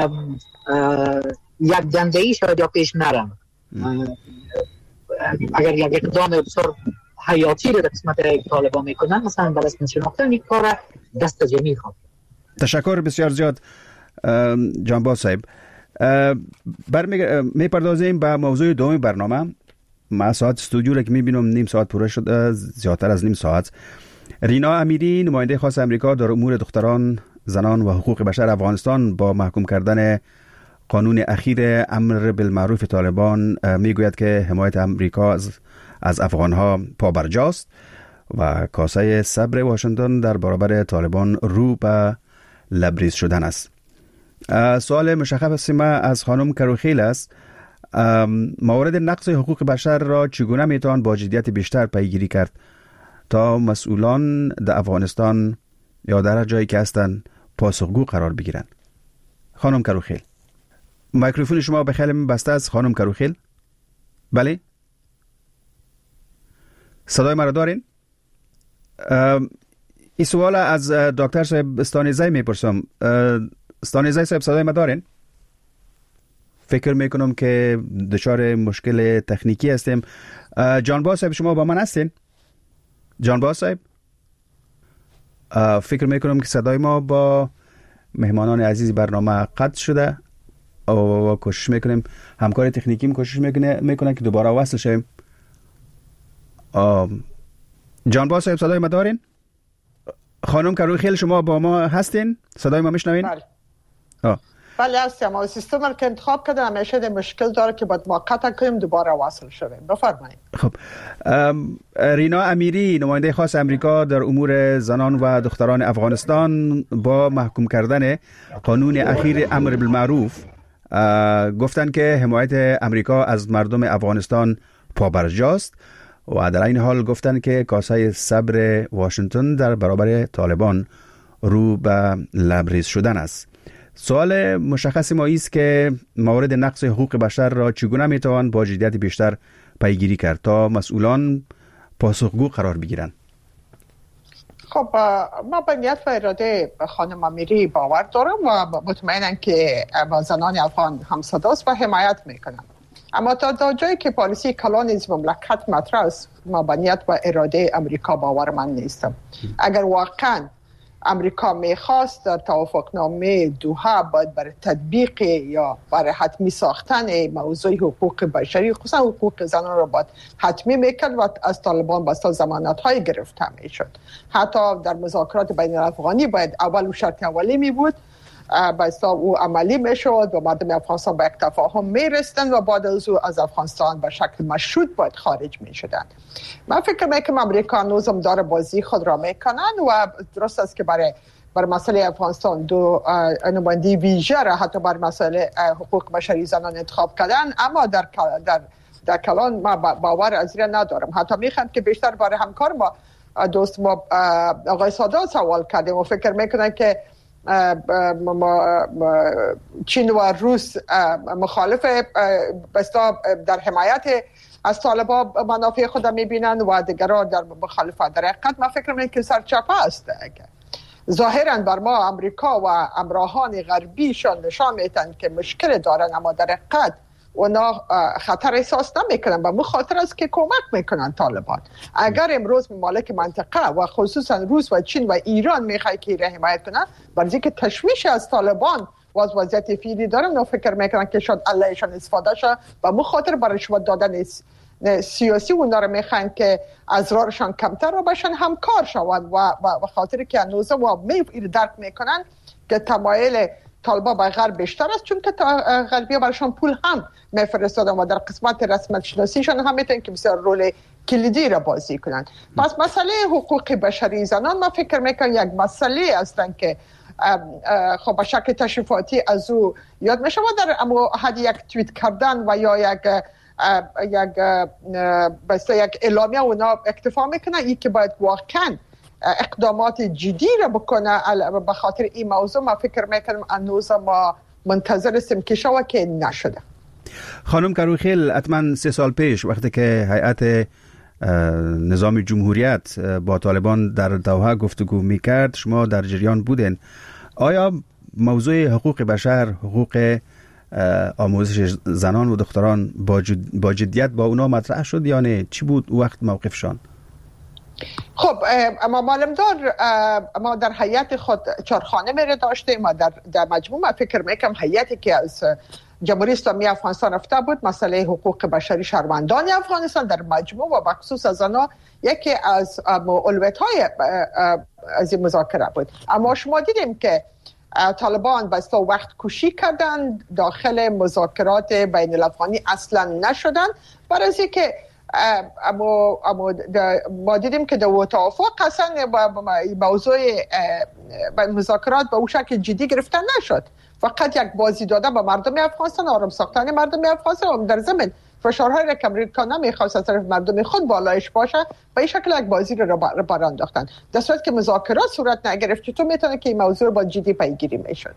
یک دندهی شاید یا پیش نرم. اگر یک اقدام بسیار حیاتی رو در قسمت طالبان میکنن، مثلا برای شناختن این کار دست جمعی خواد.
تشکر بسیار زیاد جانباز صاحب. میپردازیم به موضوع دوم برنامه. ما ساعت استودیو را که میبینم نیم ساعت پوره شده، زیادتر از نیم ساعت. رینا امیری، نماینده خاص امریکا در امور دختران، زنان و حقوق بشر افغانستان، با محکوم کردن قانون اخیر امر بالمعروف طالبان میگوید که حمایت امریکا از افغانها پابرجاست و کاسه صبر واشنگتن در برابر طالبان رو به لبریز شدن است. سوال مشخص ما از خانم کروخیل است: مورد نقض حقوق بشر را چگونه میتوان با جدیت بیشتر پیگیری کرد تا مسئولان در افغانستان یا در جایی که هستند پاسخگو قرار بگیرند؟ خانم کروخیل، میکروفون شما به خیلی بسته است. خانم کروخیل، بله، صدای مرا دارین؟ این سوال از دکتر صاحب استانیزی میپرسم. استانیزی صاحب، صدای ما دارین؟ فکر میکنم که دچار مشکل تکنیکی هستیم. جانباز صاحب، شما با من هستین؟ جانباز صاحب، فکر میکنم که صدای ما با مهمانان عزیز برنامه قطع شده و کوشش میکنیم، همکار تکنیکیم کوشش میکنه که دوباره وصل شویم. جانباز صاحب، صدای ما دارین؟ خانم کروخیل، شما با ما هستین؟ صدای ما میشنوین؟
بله هستیم، اما سیستم که انتخاب کردن همیشه مشکل داره که باید ما قطع کنیم دوباره وصل شویم. بفرمایید.
خب، رینا امیری، نماینده خاص امریکا در امور زنان و دختران افغانستان، با محکوم کردن قانون اخیر امر بالمعروف گفتن که حمایت امریکا از مردم افغانستان پابرجاست و در این حال گفتن که کاسه صبر واشنگتن در برابر طالبان رو به لبریز شدن است. سوال مشخص ما است که مورد نقض حقوق بشر را چگونه میتوان با جدیت بیشتر پیگیری کرد تا مسئولان پاسخگو قرار بگیرند؟
خب، ما به نیت و اراده خانم امیری باور دارم و مطمئنم که با زنان افغان همصداست و حمایت میکنم. اما تا جایی که پالیسی کلان از مملکت مطرح است، ما به نیت و اراده امریکا باورمند نیستم. اگر واقعا امریکا میخواست در توافقنامه دوحه باید برای تطبیق یا برای حتمی ساختن موضوع حقوق بشری، خصوصا حقوق زنان را باید حتمی میکرد و از طالبان بسا ضمانت های گرفته میشد. حتی در مذاکرات بین الافغانی باید اول شرط اولی می بود، بسا او عملی میشد و مردم افغانستان به یک تفاهم میرسیدن و بعد از او از افغانستان به شکل مشروط باید خارج میشدن. من فکر میکنم امریکا نوزم داره بازی خود را میکنن و درست است که برای مسئله افغانستان دو نماینده ویژه را حتی برای مسئله حقوق بشری زنان انتخاب کردن، اما در کلان ما باور از این ندارم. حتی میخوام که بیشتر برای همکار ما دوست ما آقای سادات سوال کردیم و فکر میکنن که چین و روس مخالف بستا در حمایت از طالبان منافع خود میبینن و دیگران در مخالفت. در حقیقت من فکر میکنم که سرچپه است. ظاهرا بر ما امریکا و همراهان غربیشان نشان میدن که مشکل دارن، اما در حقیقت اونا خطر احساس نمیکنن و مخاطر است که کمک میکنن طالبان. اگر امروز ممالک منطقه و خصوصا روس و چین و ایران میخواد که ایران حمایت کنن، برای اینکه تشویش از طالبان و از وضعیت فعلی دارن، نو فکر میکنن که شاید علیشان استفاده شه و مخاطر برای رشوت دادن سیاسی اونا رو میخوان که ازرارشان کمتر رو بشن، همکار شوند و خاطر که هنوز و درک میکنن که تمایل طالبان به غرب بیشتر است، چون که غربی‌ها برایشان پول هم میفرستادن و در قسمت رسمیت شناسیشان هم میتونن که بسیار رول کلیدی را بازی کنن. پس مسئله حقوق بشری زنان من فکر میکنم یک مسئله هستن که خب به شکل تشریفاتی از او یاد میشه و در اما حد یک توییت کردن و یا یک اعلامیه اونا اکتفا میکنن. این که باید واقعا اقدامات جدی را بکنه به خاطر این موضوع، ما فکر میکنم هنوز ما منتظر هستیم که شوه که نشده.
خانم کروخیل، حتما 3 سال پیش وقتی که هیئت نظام جمهوریت با طالبان در دوحه گفتگو میکرد شما در جریان بودین. آیا موضوع حقوق بشر، حقوق آموزش زنان و دختران با جدیت با اونا مطرح شد یا نه؟ چی بود او وقت موقفشان؟
خب اما معلومدار ما در هیئت خود 4 خانم داشتیم. ما در مجموع فکر میکنم هیئتی که از جمهوری اسلامی افغانستان رفته بود مسئله حقوق بشری شهروندان افغانستان در مجموع و بخصوص از آنها یکی از اولویت‌های از این مذاکره بود. اما شما دیدیم که طالبان بسته وقت کوشی کردن، داخل مذاکرات بین الافغانی اصلا نشدن، برای از اینکه ما دیدیم که در توافق اصلا موضوع مذاکرات به اون شکل جدی گرفته نشد. فقط یک بازی داده به مردم افغانستان، آرام ساختن مردم افغانستان، در ضمن فشارهای را که امریکا نمیخواست از طرف مردم خود بالایش باشه به این شکل یک بازی را برانداختن. در صورت که مذاکرات صورت نگرفت چطور میتونه که این موضوع با جدی پیگیری میشد؟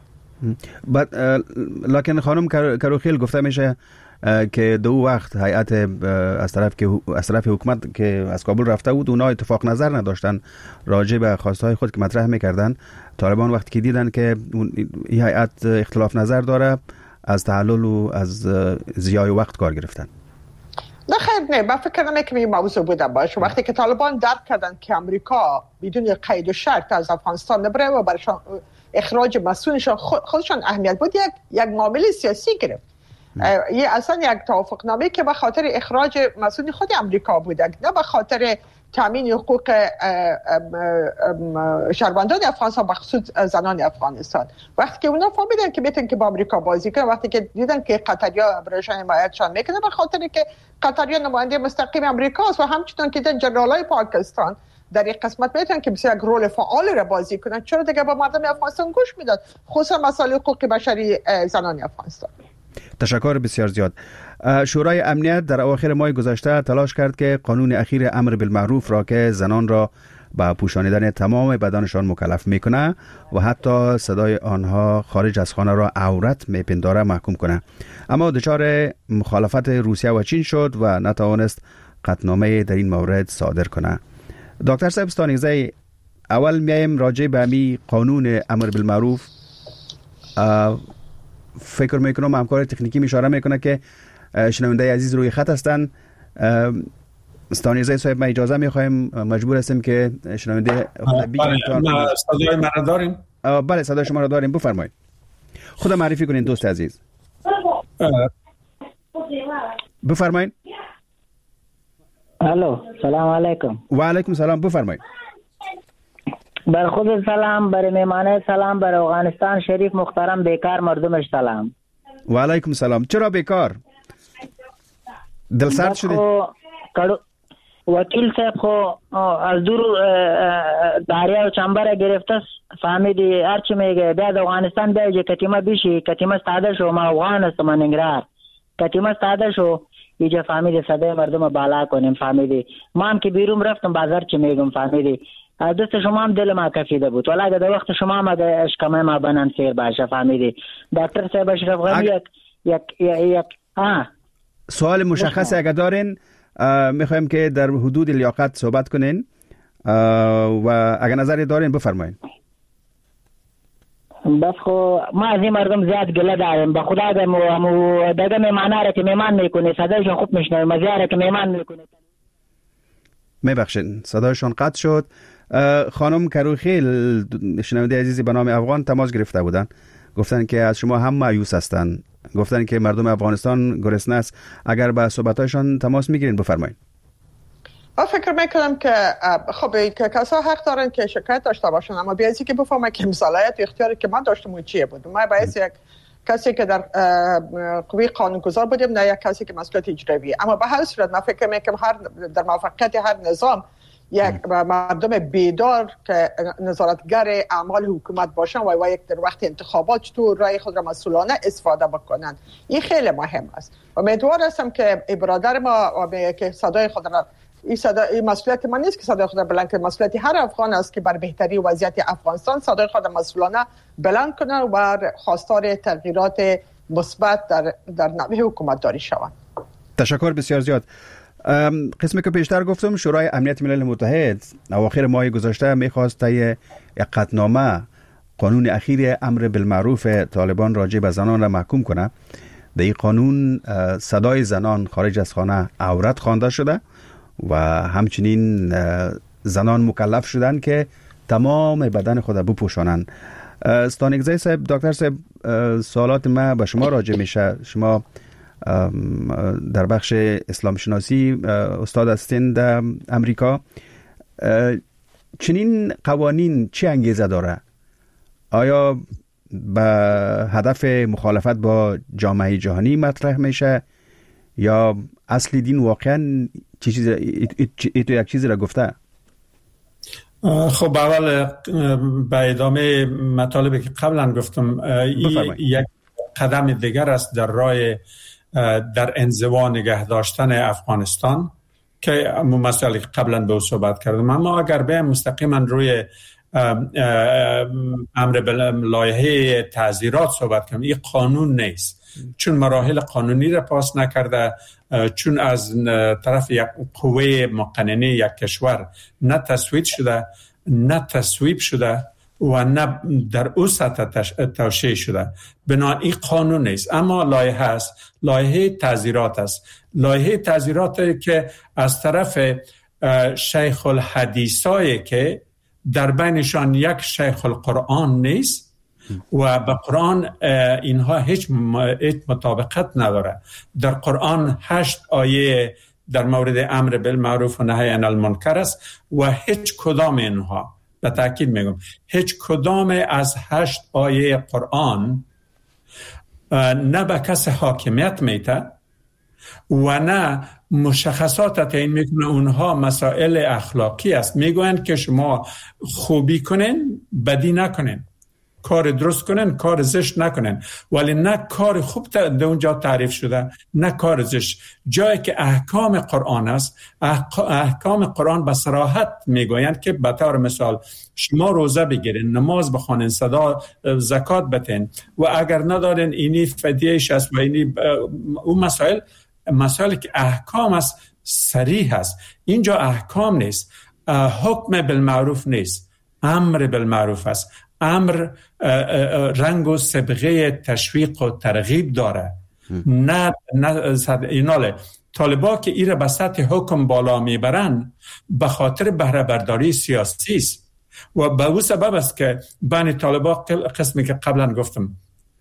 لکن خانم کروخیل گفته میشه که دو وقت هیئت از طرف حکومت که از کابل رفته بود اونا اتفاق نظر نداشتن راجع به خواستهای خود که مطرح میکردن. طالبان وقتی که دیدن که این هیئت اختلاف نظر داره از تحلل و از ضیاع وقت کار گرفتن.
نه خیر، نه، من فکر نمی‌کنم این موضوع بوده باشه. وقتی که طالبان درک کردن که امریکا بدون قید و شرط از افغانستان نبره و برایشان اخراج مسئولشان خودشان اهمیت بود، یک معامله سیاسی گرفت. یه اصلا یک توافقنامه که به خاطر اخراج مسئول خود امریکا بوده، نه به خاطر تامین حقوق شهروندان افغانستان بخصوص زنان افغانستان. وقتی که اونا فهمیدن که میتونن که با امریکا بازی کنن، وقتی که دیدن که قطریا برایشان حمایتشان میکنه به خاطر که قطریا نماینده مستقیم امریکاست و همچنان که دیدن جنرالای پاکستان در این قسمت میتونن که بسیار یک رول فعال را بازی کنن، چرا دیگه با مردم افغانستان گوش میداد، خصوصا مسائل حقوق بشری زنان افغانستان.
تشکر بسیار زیاد. شورای امنیت در اواخر ماه گذشته تلاش کرد که قانون اخیر امر بالمعروف را که زنان را با پوشانیدن تمام بدنشان مکلف میکنه و حتی صدای آنها خارج از خانه را عورت میپنداره محکوم کنه، اما دچار مخالفت روسیه و چین شد و نتوانست قطعنامه در این مورد صادر کنه. دکتر صاحب ستانگزی، اول میایم راجع به می قانون امر بالمعروف. فکر میکنم همکار تکنیکی اشاره میکنه که شنونده عزیز روی خط هستن. ستانگزی صاحب، ما اجازه میخوایم، مجبور هستیم که شنونده
صدای من را داریم؟
بله صدای شما را داریم، بفرمایید. خود معرفی کنین دوست عزیز. بفرمایید.
الو، سلام علیکم.
و علیکم سلام، بفرمایید.
بر خود سلام، بر میمانه سلام، بر افغانستان شریف محترم بیکار مردمش سلام.
و علیکم سلام. چرا بیکار؟ دل سرد شده؟
وکیل صاحب خو از دور داریا و چنبر گرفته فهمیدی هرچی میگه بیا د افغانستان بیا کتیمه بیشی، کتیمه استاده شو، ما افغان هستم ننگرهار، کتیمه استاده شو اینجا فهمیدی صدای مردم بالا کنیم. فهمیدی ما هم که بیرون رفتم بازار چی میگم، فهمیدی دست شما هم دل ما کفیده بود، ولی اگه در وقت شما هم اگه اشکمه ما بنان سیر باشه. فهمیدی دکتر صاحب اشرف غنی یک
سوال مشخصی اگه دارین میخوایم که در حدود لیاقت صحبت کنین و اگه نظری دارین بفرمایین.
بس خو ما از این مردم زیاد گله داریم، به خدا دیگه میمانه را که میمان میکنه صدایشون خوب میشنویم، مزیه را که میمان میکنه.
میبخشین صدایشون قطع شد. خانم کروخیل، شنونده عزیزی به نام افغان تماس گرفته بودن، گفتن که از شما هم مایوس هستن، گفتن که مردم افغانستان گرسنه است. اگر به صحبتاشون تماس میگیرین بفرمایید.
من فکر میکنم که خب که کسا حق دارن که شکایت داشته باشن، اما بیازی که بفهمن که صلاحیت و اختیاری که من داشتم چیه بود. من باعث یک کسی که در قوه قانونگذار بودیم، نه یک کسی که مسئولیت اجرایی. اما به هر صورت من فکر میکنم در موفقیت هر نظام یک مردم بیدار که نظارتگر اعمال حکومت باشن و یک در وقت انتخابات تو رای خود را مسئولانه استفاده بکنن، این خیلی مهم است. و امیدوار هستم که برادر ما که صدای خود را این مسئولیت من نیست که صدای خود را بلند کنه، مسئولیت هر افغان است که بر بهتری وضعیت افغانستان صدای خود را مسئولانه بلند کنه و خواستار تغییرات مثبت در نوع حکومت داری شوند.
تشکر بسیار زیاد. قسمی که پیشتر گفتم شورای امنیت ملل متحد اواخر ماه گذشته میخواست طی قطعنامه قانون اخیر امر بالمعروف طالبان راجع به زنان را محکوم کنه. در این قانون صدای زنان خارج از خانه عورت خوانده شده و همچنین زنان مکلف شدن که تمام بدن خود بپوشانند. استانگزی صاحب، دکتر صاحب، سوالات ما به شما راجع میشه. شما در بخش اسلام شناسی استاد هستین در امریکا. چنین قوانین چه انگیزه داره؟ آیا به هدف مخالفت با جامعه جهانی مطرح میشه یا اصل دین واقعا یک چیزی را گفته؟
خب اول به ادامه مطالبی که قبلا گفتم، یک قدم دیگر است در راه در انزوا نگه داشتن افغانستان که مسئله قبلا به صحبت کردم. اما اگر به مستقیما روی امر لایحه تعزیرات صحبت کنم، این قانون نیست، چون مراحل قانونی را پاس نکرده، چون از طرف یک قوه مقننه یک کشور نه تصویب شده و نه در او سطح توشیح شده، بنابراین این قانون نیست. اما لایحه است، لایحه تعزیرات است. لایحه تعزیرات که از طرف شیخ الحدیثایی که در بینشان یک شیخ القرآن نیست و به قرآن اینها هیچ مطابقت نداره. در قرآن 8 آیه در مورد امر بالمعروف و نهی عن المنکر است و هیچ کدام اینها، به تأکید میگم، هیچ کدام از 8 آیه قرآن نه به کس حاکمیت میته و نه مشخصات تعیین میکنه اونها مسائل اخلاقی است. میگویند که شما خوبی کنین، بدی نکنین، کار درست کنین، کار زشت نکنین، ولی نه کار خوب در اونجا تعریف شده نه کار زشت. جایی که احکام قرآن است، احکام قرآن به صراحت میگویند که به طور مثال شما روزه بگیرین، نماز بخوانین، صدا زکات بدین و اگر ندارین اینی فدیهش است و اینی اون مسائل که احکام است صریح است. اینجا احکام نیست، حکم بالمعروف نیست، امر بالمعروف است. امر رنگ و صبغه تشویق و ترغیب داره، نه ایناله. طالبا که ایره به سطح حکم بالا میبرن به خاطر بهره برداری سیاسی است و به او سبب است که بین طالبا قسمی که قبلا گفتم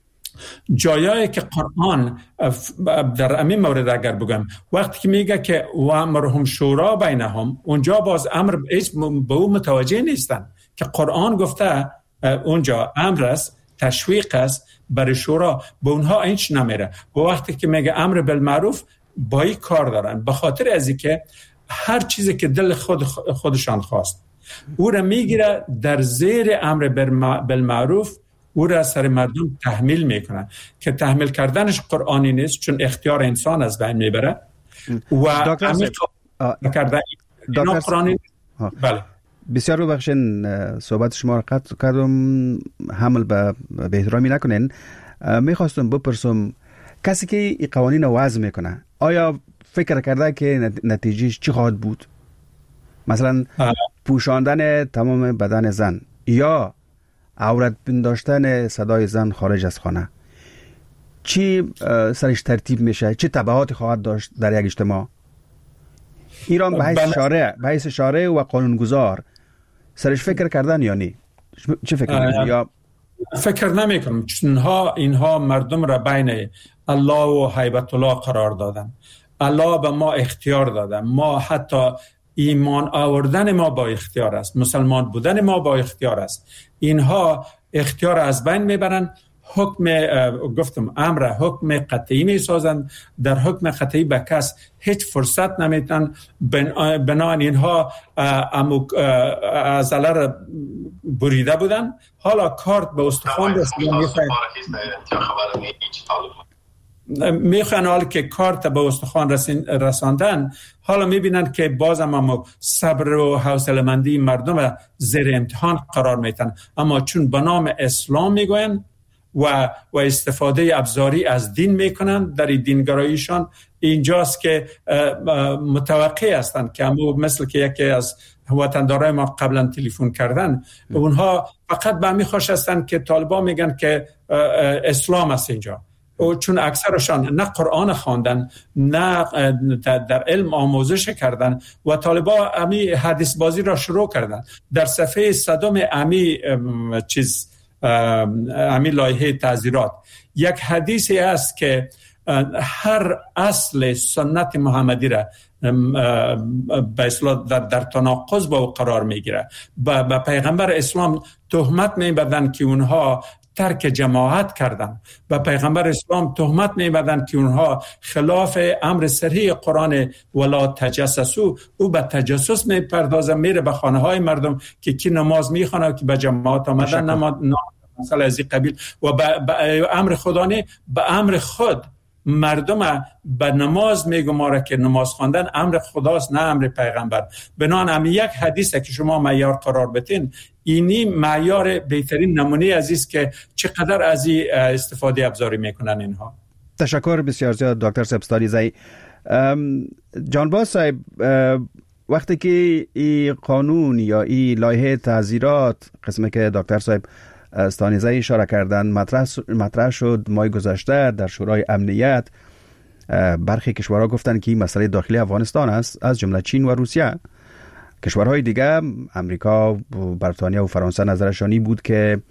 جایایی که قرآن در همین مورد اگر بگم وقتی که میگه که و امرهم شورا بینهم، اونجا باز امر به او متوجه نیستن که قرآن گفته اونجا امر است، تشویق است برای شورا، به اونها اینچ نمیره. و وقتی که میگه امر بالمعروف با این کار دارن، به خاطر از اینکه هر چیزی که دل خودشان خواست او را میگیره در زیر امر بالمعروف، او را سر مردم تحمیل میکنن که تحمیل کردنش قرآنی نیست، چون اختیار انسان از بین میبره و همین کردن اینا قرآنی. بله
بسیار ببخشین صحبت شما را قطع کردم، حمل به احترامی نکنین. میخواستم بپرسم کسی که این قوانین وضع میکنه آیا فکر کرده که نتیجهش چی خواهد بود؟ مثلا پوشاندن تمام بدن زن یا عورت پنداشتن صدای زن خارج از خانه، چی سرش ترتیب میشه؟ چه تبعات خواهد داشت در یک اجتماع؟ ایران به حیث شارع و قانونگذار سرش فکر کردن یا نه؟ چه فکر میکنی؟ یا
فکر نمیکنم، چون اینها مردم را بین الله و هیبت الله قرار دادن. الله به ما اختیار داده، ما حتی ایمان آوردن ما با اختیار است، مسلمان بودن ما با اختیار است. اینها اختیار از بین میبرن، حکم گفتم امر حکم قطعی میسازند. در حکم قطعی به کس هیچ فرصت نمیتن. بنابراین اینها عضله را بریده بودن، حالا کارت به استخوان رسیدن، میخوان حالا که کارت به استخوان رساندن، حالا میبینن که بازم صبر و حوصله‌مندی مردم زیر امتحان قرار میتن. اما چون به نام اسلام میگوین و استفاده ابزاری از دین میکنند. در دینگراییشان اینجاست که متوقع هستند که مثل که یکی از وطندارای ما قبلا تلفن کردن، اونها فقط به همین خوش هستند که طالبان میگن که اسلام است اینجا، چون اکثرشان نه قرآن خواندن نه در علم آموزش کردن و طالبان امی حدیث بازی را شروع کردن. در صفحه 100 امی لایحه تعزیرات یک حدیثی است که هر اصل سنت محمدی را به اصطلاح در تناقض با او قرار میگیره. به پیغمبر اسلام تهمت میبندن که اونها ترک جماعت کردن، و پیغمبر اسلام تهمت میبندن که اونها خلاف امر صریح قرآن ولا تجسسوا، او به تجسس میپردازه، میره به خانه های مردم که کی نماز میخونه، که به جماعت آمدن مثلا از این قبیل، و به امر خدا نه، به امر خود مردم به نماز میگماره که نماز خواندن امر خداست نه امر پیغمبر. بنان امی یک حدیثه که شما معیار قرار بتین، اینی معیار بهترین نمونه از است که چقدر از این استفاده ابزاری میکنن اینها.
تشکر بسیار زیاد دکتر صاحب ستاریزی. جانباز صاحب، وقتی که این قانون یا این لایحه تعزیرات قسمی که دکتر صاحب استانیزی اشاره کردن مطرح شد ماه گذشته در شورای امنیت، برخی کشورها گفتن که این مسئله داخلی افغانستان است، از جمله چین و روسیه. کشورهای دیگه امریکا، بریتانیا و فرانسه نظرشانی بود که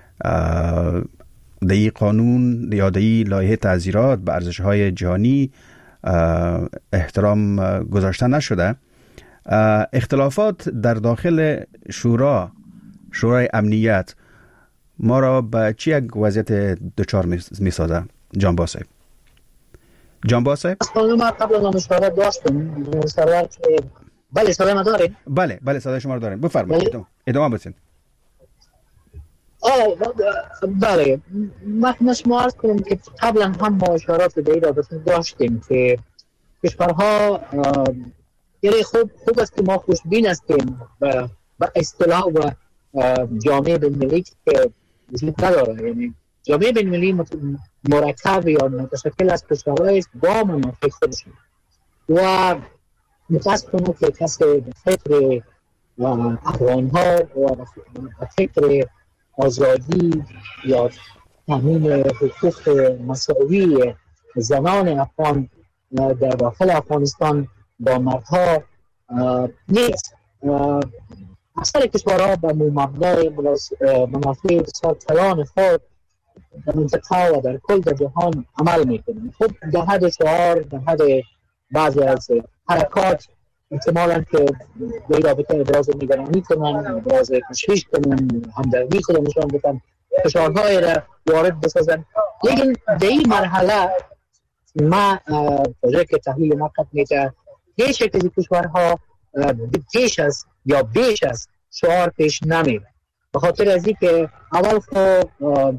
دی قانون یا دی لایحه تعزیرات به ارزش‌های جهانی احترام گذاشته نشده. اختلافات در داخل شورای امنیت ما را به چی یک وضعیت دچار می‌سازه جانباز صاحب؟ جانباز صاحب
ما قبلا مشورت داشتیم که بله صدای ما داریم؟
بله صدای شما رو داریم، بفرمایید ادامه بدین.
بله من شما عرض کنم که قبلا هم مشورات در این رابطه داشتیم که کشورها یعنی خوب است که ما خوشبین هستیم به اصطلاح و جامعه بین‌المللی که وجود نداره. یعنی جامعه بین‌المللی مرکب یا متشکل از کشورهای است با منافع خودشون و متاسفانه که کسی به فکر افغان‌ها و به فکر آزادی یا تامین حقوق مساوی زنان افغان در داخل افغانستان با مردها نیست. اکثر کشورها به مبنای منافع بسیار کلان خود در منطقه و در کل در جهان عمل میکنند. خب در حد شعار، در حد بعضی از حرکات احتمالاً که به این رابطه ابراز نگرانی کنن، ابراز تشویش کنن، همدردی خودشان بکنن، فشارهای را وارد بسازن. لیکن در این مرحله ما توجه که تحلیل ما قد میده هیچ یک از کشورها پیش از یا بیش از شعار پیش نمیره، به خاطر از این که اول خود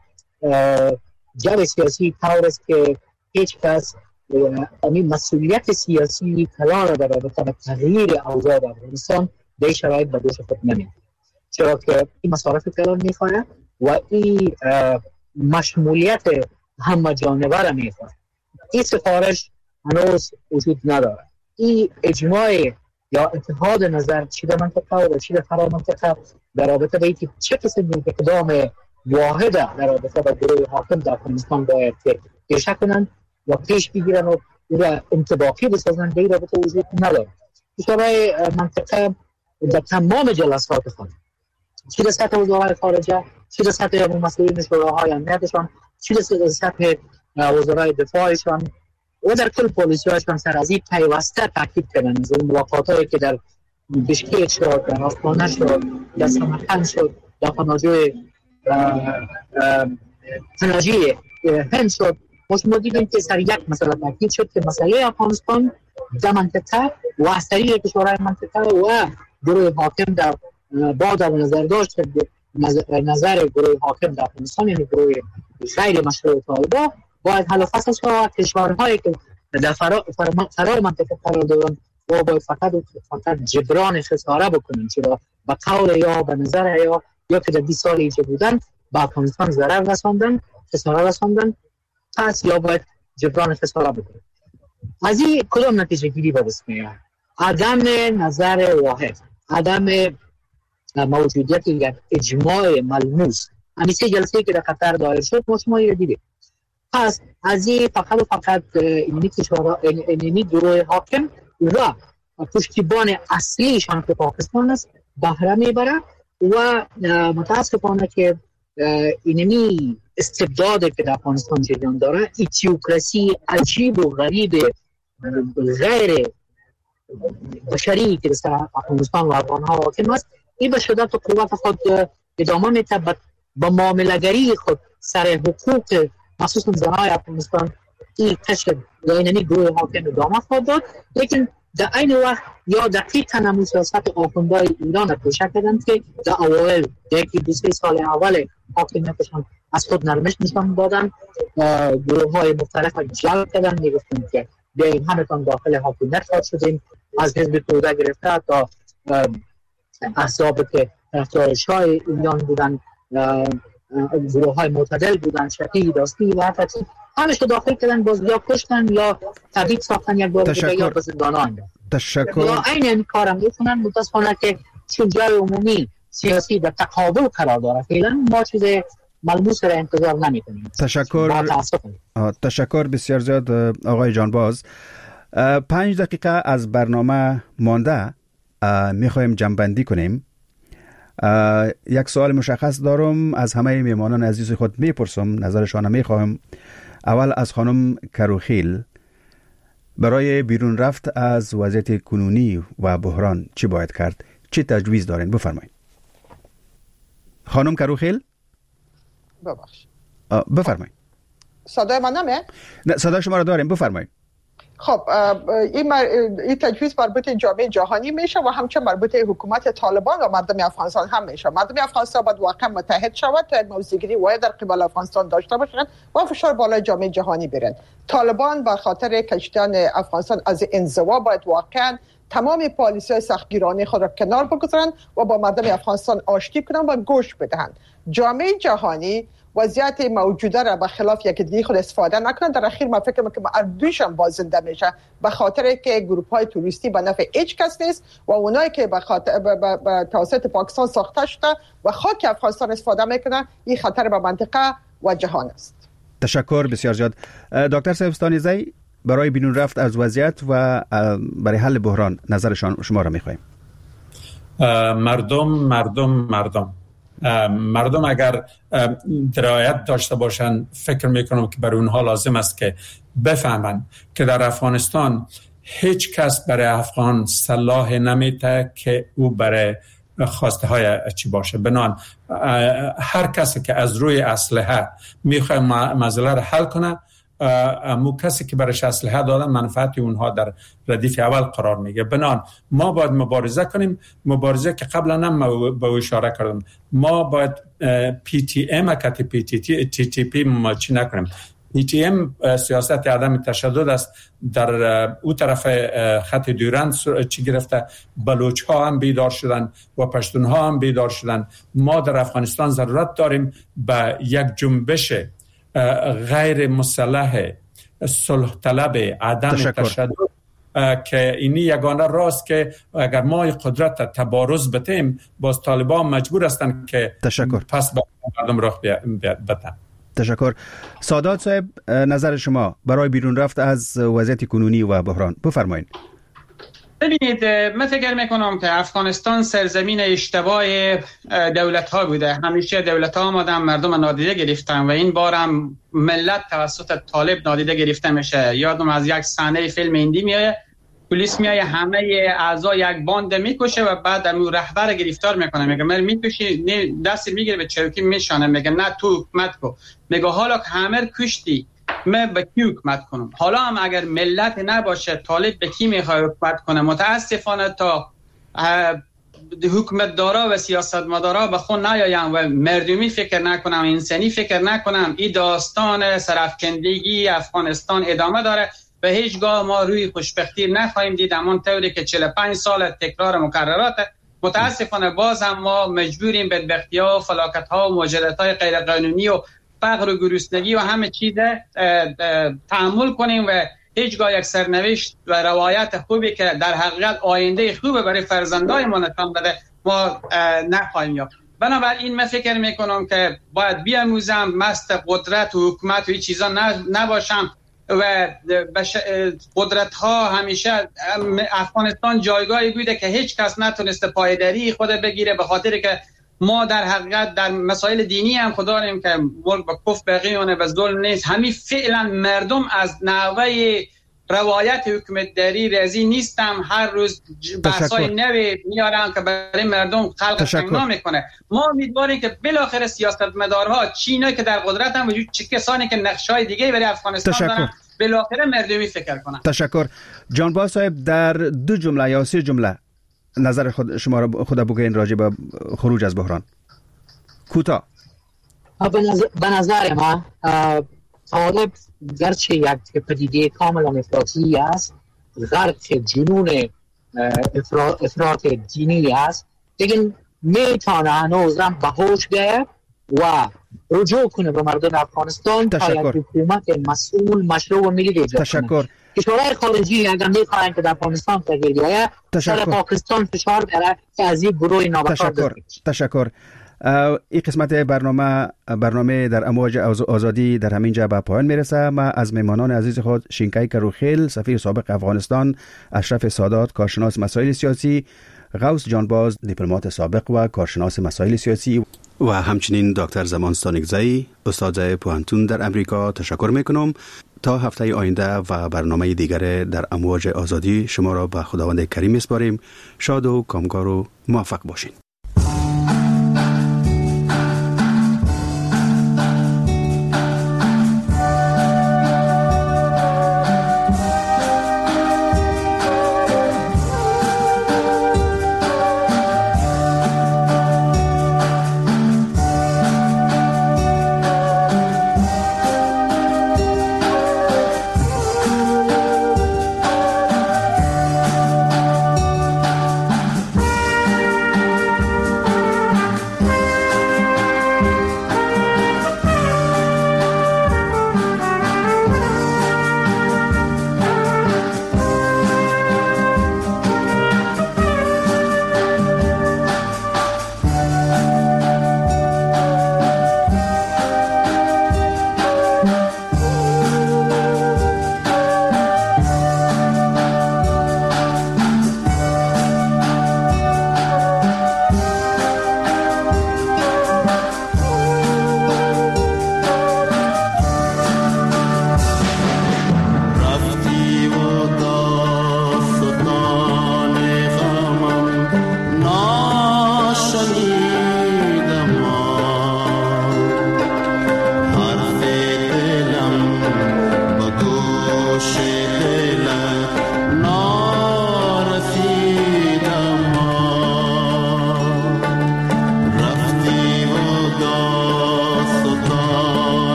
جو سیاسی طور است که هیچ کس این مسئولیت سیاسی کلان در رابطه با تغییر اوضاع در افغانستان به شرایط به دوش خود نمیده، چرا که این مصارف کلان میخواه و این مشمولیت همه جانبه را میخواه. این سفارش هنوز وجود نداره. این اجماع یا اتحاد نظر چی در منطقه و چی در فرا منطقه در رابطه با اینکه چه قسم اقدام واحد در رابطه با گروه حاکم در افغانستان باید پیشه کنند و پیش بگیرن و انطباقی بسازن، به این رابطه وجود نداره. کشورهای منطقه در تمام جلسات خود، چی در سطح وزرای خارجه، چی در سطح مسئولین شوراهای امنیتشان، چی در سطح وزرای دفاعشان و در کل پالیسی‌هاشان سر از این پیوسته تاکید کردن. از این ملاقات‌هایی که در بشکیک شد، در آستانه شد، در سمرقند شد، در پناهجوی هند شد، ما دیدیم که سر یک مسئله تاکید شد که مسئله افغانستان در منطقه و از طریق کشورهای منطقه و گروه حاکم در بعد از نظر داشت نظر گروه حاکم در افغانستان، یعنی گروه غیر مشروع طالبان، باید حل و فصل شد. کشورهایی که در فرار منطقه قرار دارن و باید فقط جبران خساره بکنن، چرا به قول یا به نظر یا که در 20 سال اینجا بودن به افغانستان ضرر رساندن، خسارت رساندن، پس یا باید جبران خسارت بکنه. از این کدام نتیجه گیری به دست میاد؟ عدم نظر واحد، عدم موجودیت یک اجماع ملموس. همین سه جلسه که در قطر دایر شد ما شما دیدیم. پس از این فقط و فقط اینی گروه حاکم و پشتیبان اصلیشان که پاکستان است بهره میبره و متاسفانه که اینمی استبداد که در افغانستان جریان داره، ایتیوکراسی عجیب و غریب غیر بشری که در افغانستان و افغانها حاکم است، این به شدت و قوت خود ادامه میده، با معامله‌گری خود سر حقوق مخصوصا زنای افغانستان این کشف یا اینمی گروه حاکم ادامه خود داد. لیکن در این وقت یا دقیقا همون سیاست آخوندهای ایران پیشه کردند که در اوایل یکی 2-3 سال اول حاکمیتشان از خود نرمش نشان دادن، گروه های مختلف جلب کردن، میگفتن که بیاییم همتان داخل حاکمیت خواهد شدیم، از حزب توده گرفته تا احزاب که طرفدار شاه ایران بودن، گروه های معتدل بودن، شقی داستی و حتی همش داخل کردن، باز یا کشتن یا تبعید ساختن یک بار دیگه یا به زندان انداختن.
تشکر.
یا این کارم میکنن. متاسفانه که چون جای عمومی سیاسی در تقابل قرار داره، فعلا ما چیز ملموس را انتظار نمیکنیم.
تشکر بسیار زیاد آقای جانباز. 5 دقیقه از برنامه مانده، میخوایم جمع‌بندی کنیم. یک سوال مشخص دارم از همه میهمانان عزیز خود میپرسم، نظرشان میخواهم. اول از خانم کروخیل، برای بیرون رفت از وضعیت کنونی و بحران چی باید کرد؟ چی تجویز دارین؟ بفرمایید. خانم کروخیل بفرمایید.
صدای من نمیه؟
نه، صدای شما را داریم، بفرمایید.
خب این تجویز مربوط جامعه جهانی میشه و همچنین مربوط حکومت طالبان و مردم افغانستان هم میشه. مردم افغانستان باید واقعا متحد شود تا موضوعگیری واحد در قبال افغانستان داشته باشند و فشار بالای جامعه جهانی برن. طالبان به خاطر کشیدن افغانستان از انزوا باید واقعا تمام پالیسی‌های سختگیرانه خود را کنار بگذارند و با مردم افغانستان آشتی کنند و گوش بدهند. جامعه جهانی وضعیت موجوده را به خلاف یک دیگه خود استفاده نکنند. در اخیر من فکر میکنم اردوشم بازنده میشه به خاطر که گروپ های توریستی به نفع هیچ کس نیست و اونایی که به توسط پاکستان ساخته شده و خاک افغانستان استفاده میکنن، این خطر به منطقه و جهان است.
تشکر بسیار زیاد. دکتر سیفستانی زی، برای بیرون رفت از وضعیت و برای حل بحران نظر شما را میخوایم.
مردم اگر درایت داشته باشند، فکر میکنم که برای اونها لازم است که بفهمند که در افغانستان هیچ کس برای افغان سلاح نمیده که او برای خواسته های چی باشه. بنان هر کسی که از روی اسلحه میخواد مسئله را حل کنه، مو کسی که برش اسلحه دادن منفعت اونها در ردیف اول قرار میگه. بنان ما باید مبارزه کنیم، مبارزه که قبلا هم به اشاره کردم. ما باید PTM اکت TTP چی نکنیم. PTM سیاست عدم تشدد است. در او طرف خط دیورند چی گرفته، بلوچ ها هم بیدار شدن و پشتون ها هم بیدار شدن. ما در افغانستان ضرورت داریم به یک جنبش غیر مسلح، صلح طلب، عدم تشدد که اینی یگانه راست که اگر ما قدرت تبارز بتیم، باز طالبان مجبور هستند که پس به مردم راه بدن.
تشکر. سادات صاحب، نظر شما برای بیرون رفت از وضعیت کنونی و بحران بفرمایید.
ببینید، من فکر میکنم که افغانستان سرزمین اشتباه دولت ها بوده. همیشه دولت ها آمدن مردم نادیده گرفتن و این بار هم ملت توسط طالب نادیده گرفته میشه. یادم از یک صحنه فیلم هندی میایه، پلیس میایه همه اعضای یک باند میکشه و بعد امو رهبر گرفتار میکنه، میگه من میکشی، دست میگیره به چوکی میشانه، میگه نه تو حکومت کو. میگه حالا که همه کشتی من به کی حکومت کنم؟ حالا هم اگر ملت نباشه، طالب به کی میخواد حکومت کنه؟ متاسفانه تا حکومت دارا و سیاستمدارا به خود نیایم و مردمی فکر نکنم، انسانی فکر نکنم، این داستان سرافکندگی افغانستان ادامه داره و هیچگاه ما روی خوشبختی نخواهیم دید. همون طوری که 45 سال تکرار مکررات متاسفانه باز هم ما مجبوریم بدبختی‌ها و فلاکت‌ها و مهاجرت‌های غیر قانونی و فقر و گرسنگی و همه چیز تحمل کنیم و هیچگاه یک سرنوشت و روایت خوبی که در حقیقت آینده خوبه برای فرزندای ما نشان بده ما نخواهیم یافت. بنابراین من فکر میکنم که باید بیاموزم، مست قدرت و حکومت و این چیزا نباشم و قدرت ها همیشه افغانستان جایگاهی بوده که هیچ کس نتونسته پایداری خود بگیره، به خاطر که ما در حقیقت در مسائل دینی هم خدا داریم که ملک به کفر بقیانه و ظلم نیست. همین فعلا مردم از نحوه روایت حکومتداری راضی نیستم، هر روز بحثای نوی میارن که برای مردم خلق تنگنا میکنه. ما امیدواریم که بالاخره سیاستمدارها چینایی که در قدرت هم وجود چه کسانی که نقشه‌های دیگه برای افغانستان دارن بالاخره مردمی فکر کنن.
تشکر. جانباز صاحب، در 2 جمله یا 3 جمله نظر شما را خود بگوین راجع به خروج از بحران کوتاه.
به نظر من طالب گرچه یک پدیده کاملا افراطی است، غرق جنون افراط دینی است، لیکن میتونه هنوزم به هوش بیاید و رجوع کنه به مردم افغانستان تا یک حکومت مسئول، مشروع و ملی ایجاد کنه. کشورهای خارجی اگر میخواهند که در افغانستان تغییر بیاید، سر پاکستان فشار بیاره که از این گروه نابکار
تشکر. این قسمت برنامه در امواج آزادی در همینجا به پایان میرسه. ما از مهمانان عزیز خود شینکای کروخیل، سفیر سابق افغانستان، اشرف سادات، کارشناس مسائل سیاسی، غوث جانباز، دیپلمات سابق و کارشناس مسائل سیاسی، و همچنین دکتر زمان ستانکزی، استاد پوهنتون در امریکا تشکر میکنم. تا هفته آینده و برنامه دیگر در امواج آزادی شما را به خداوند کریم میسپاریم. شاد و کامگار و موفق باشین.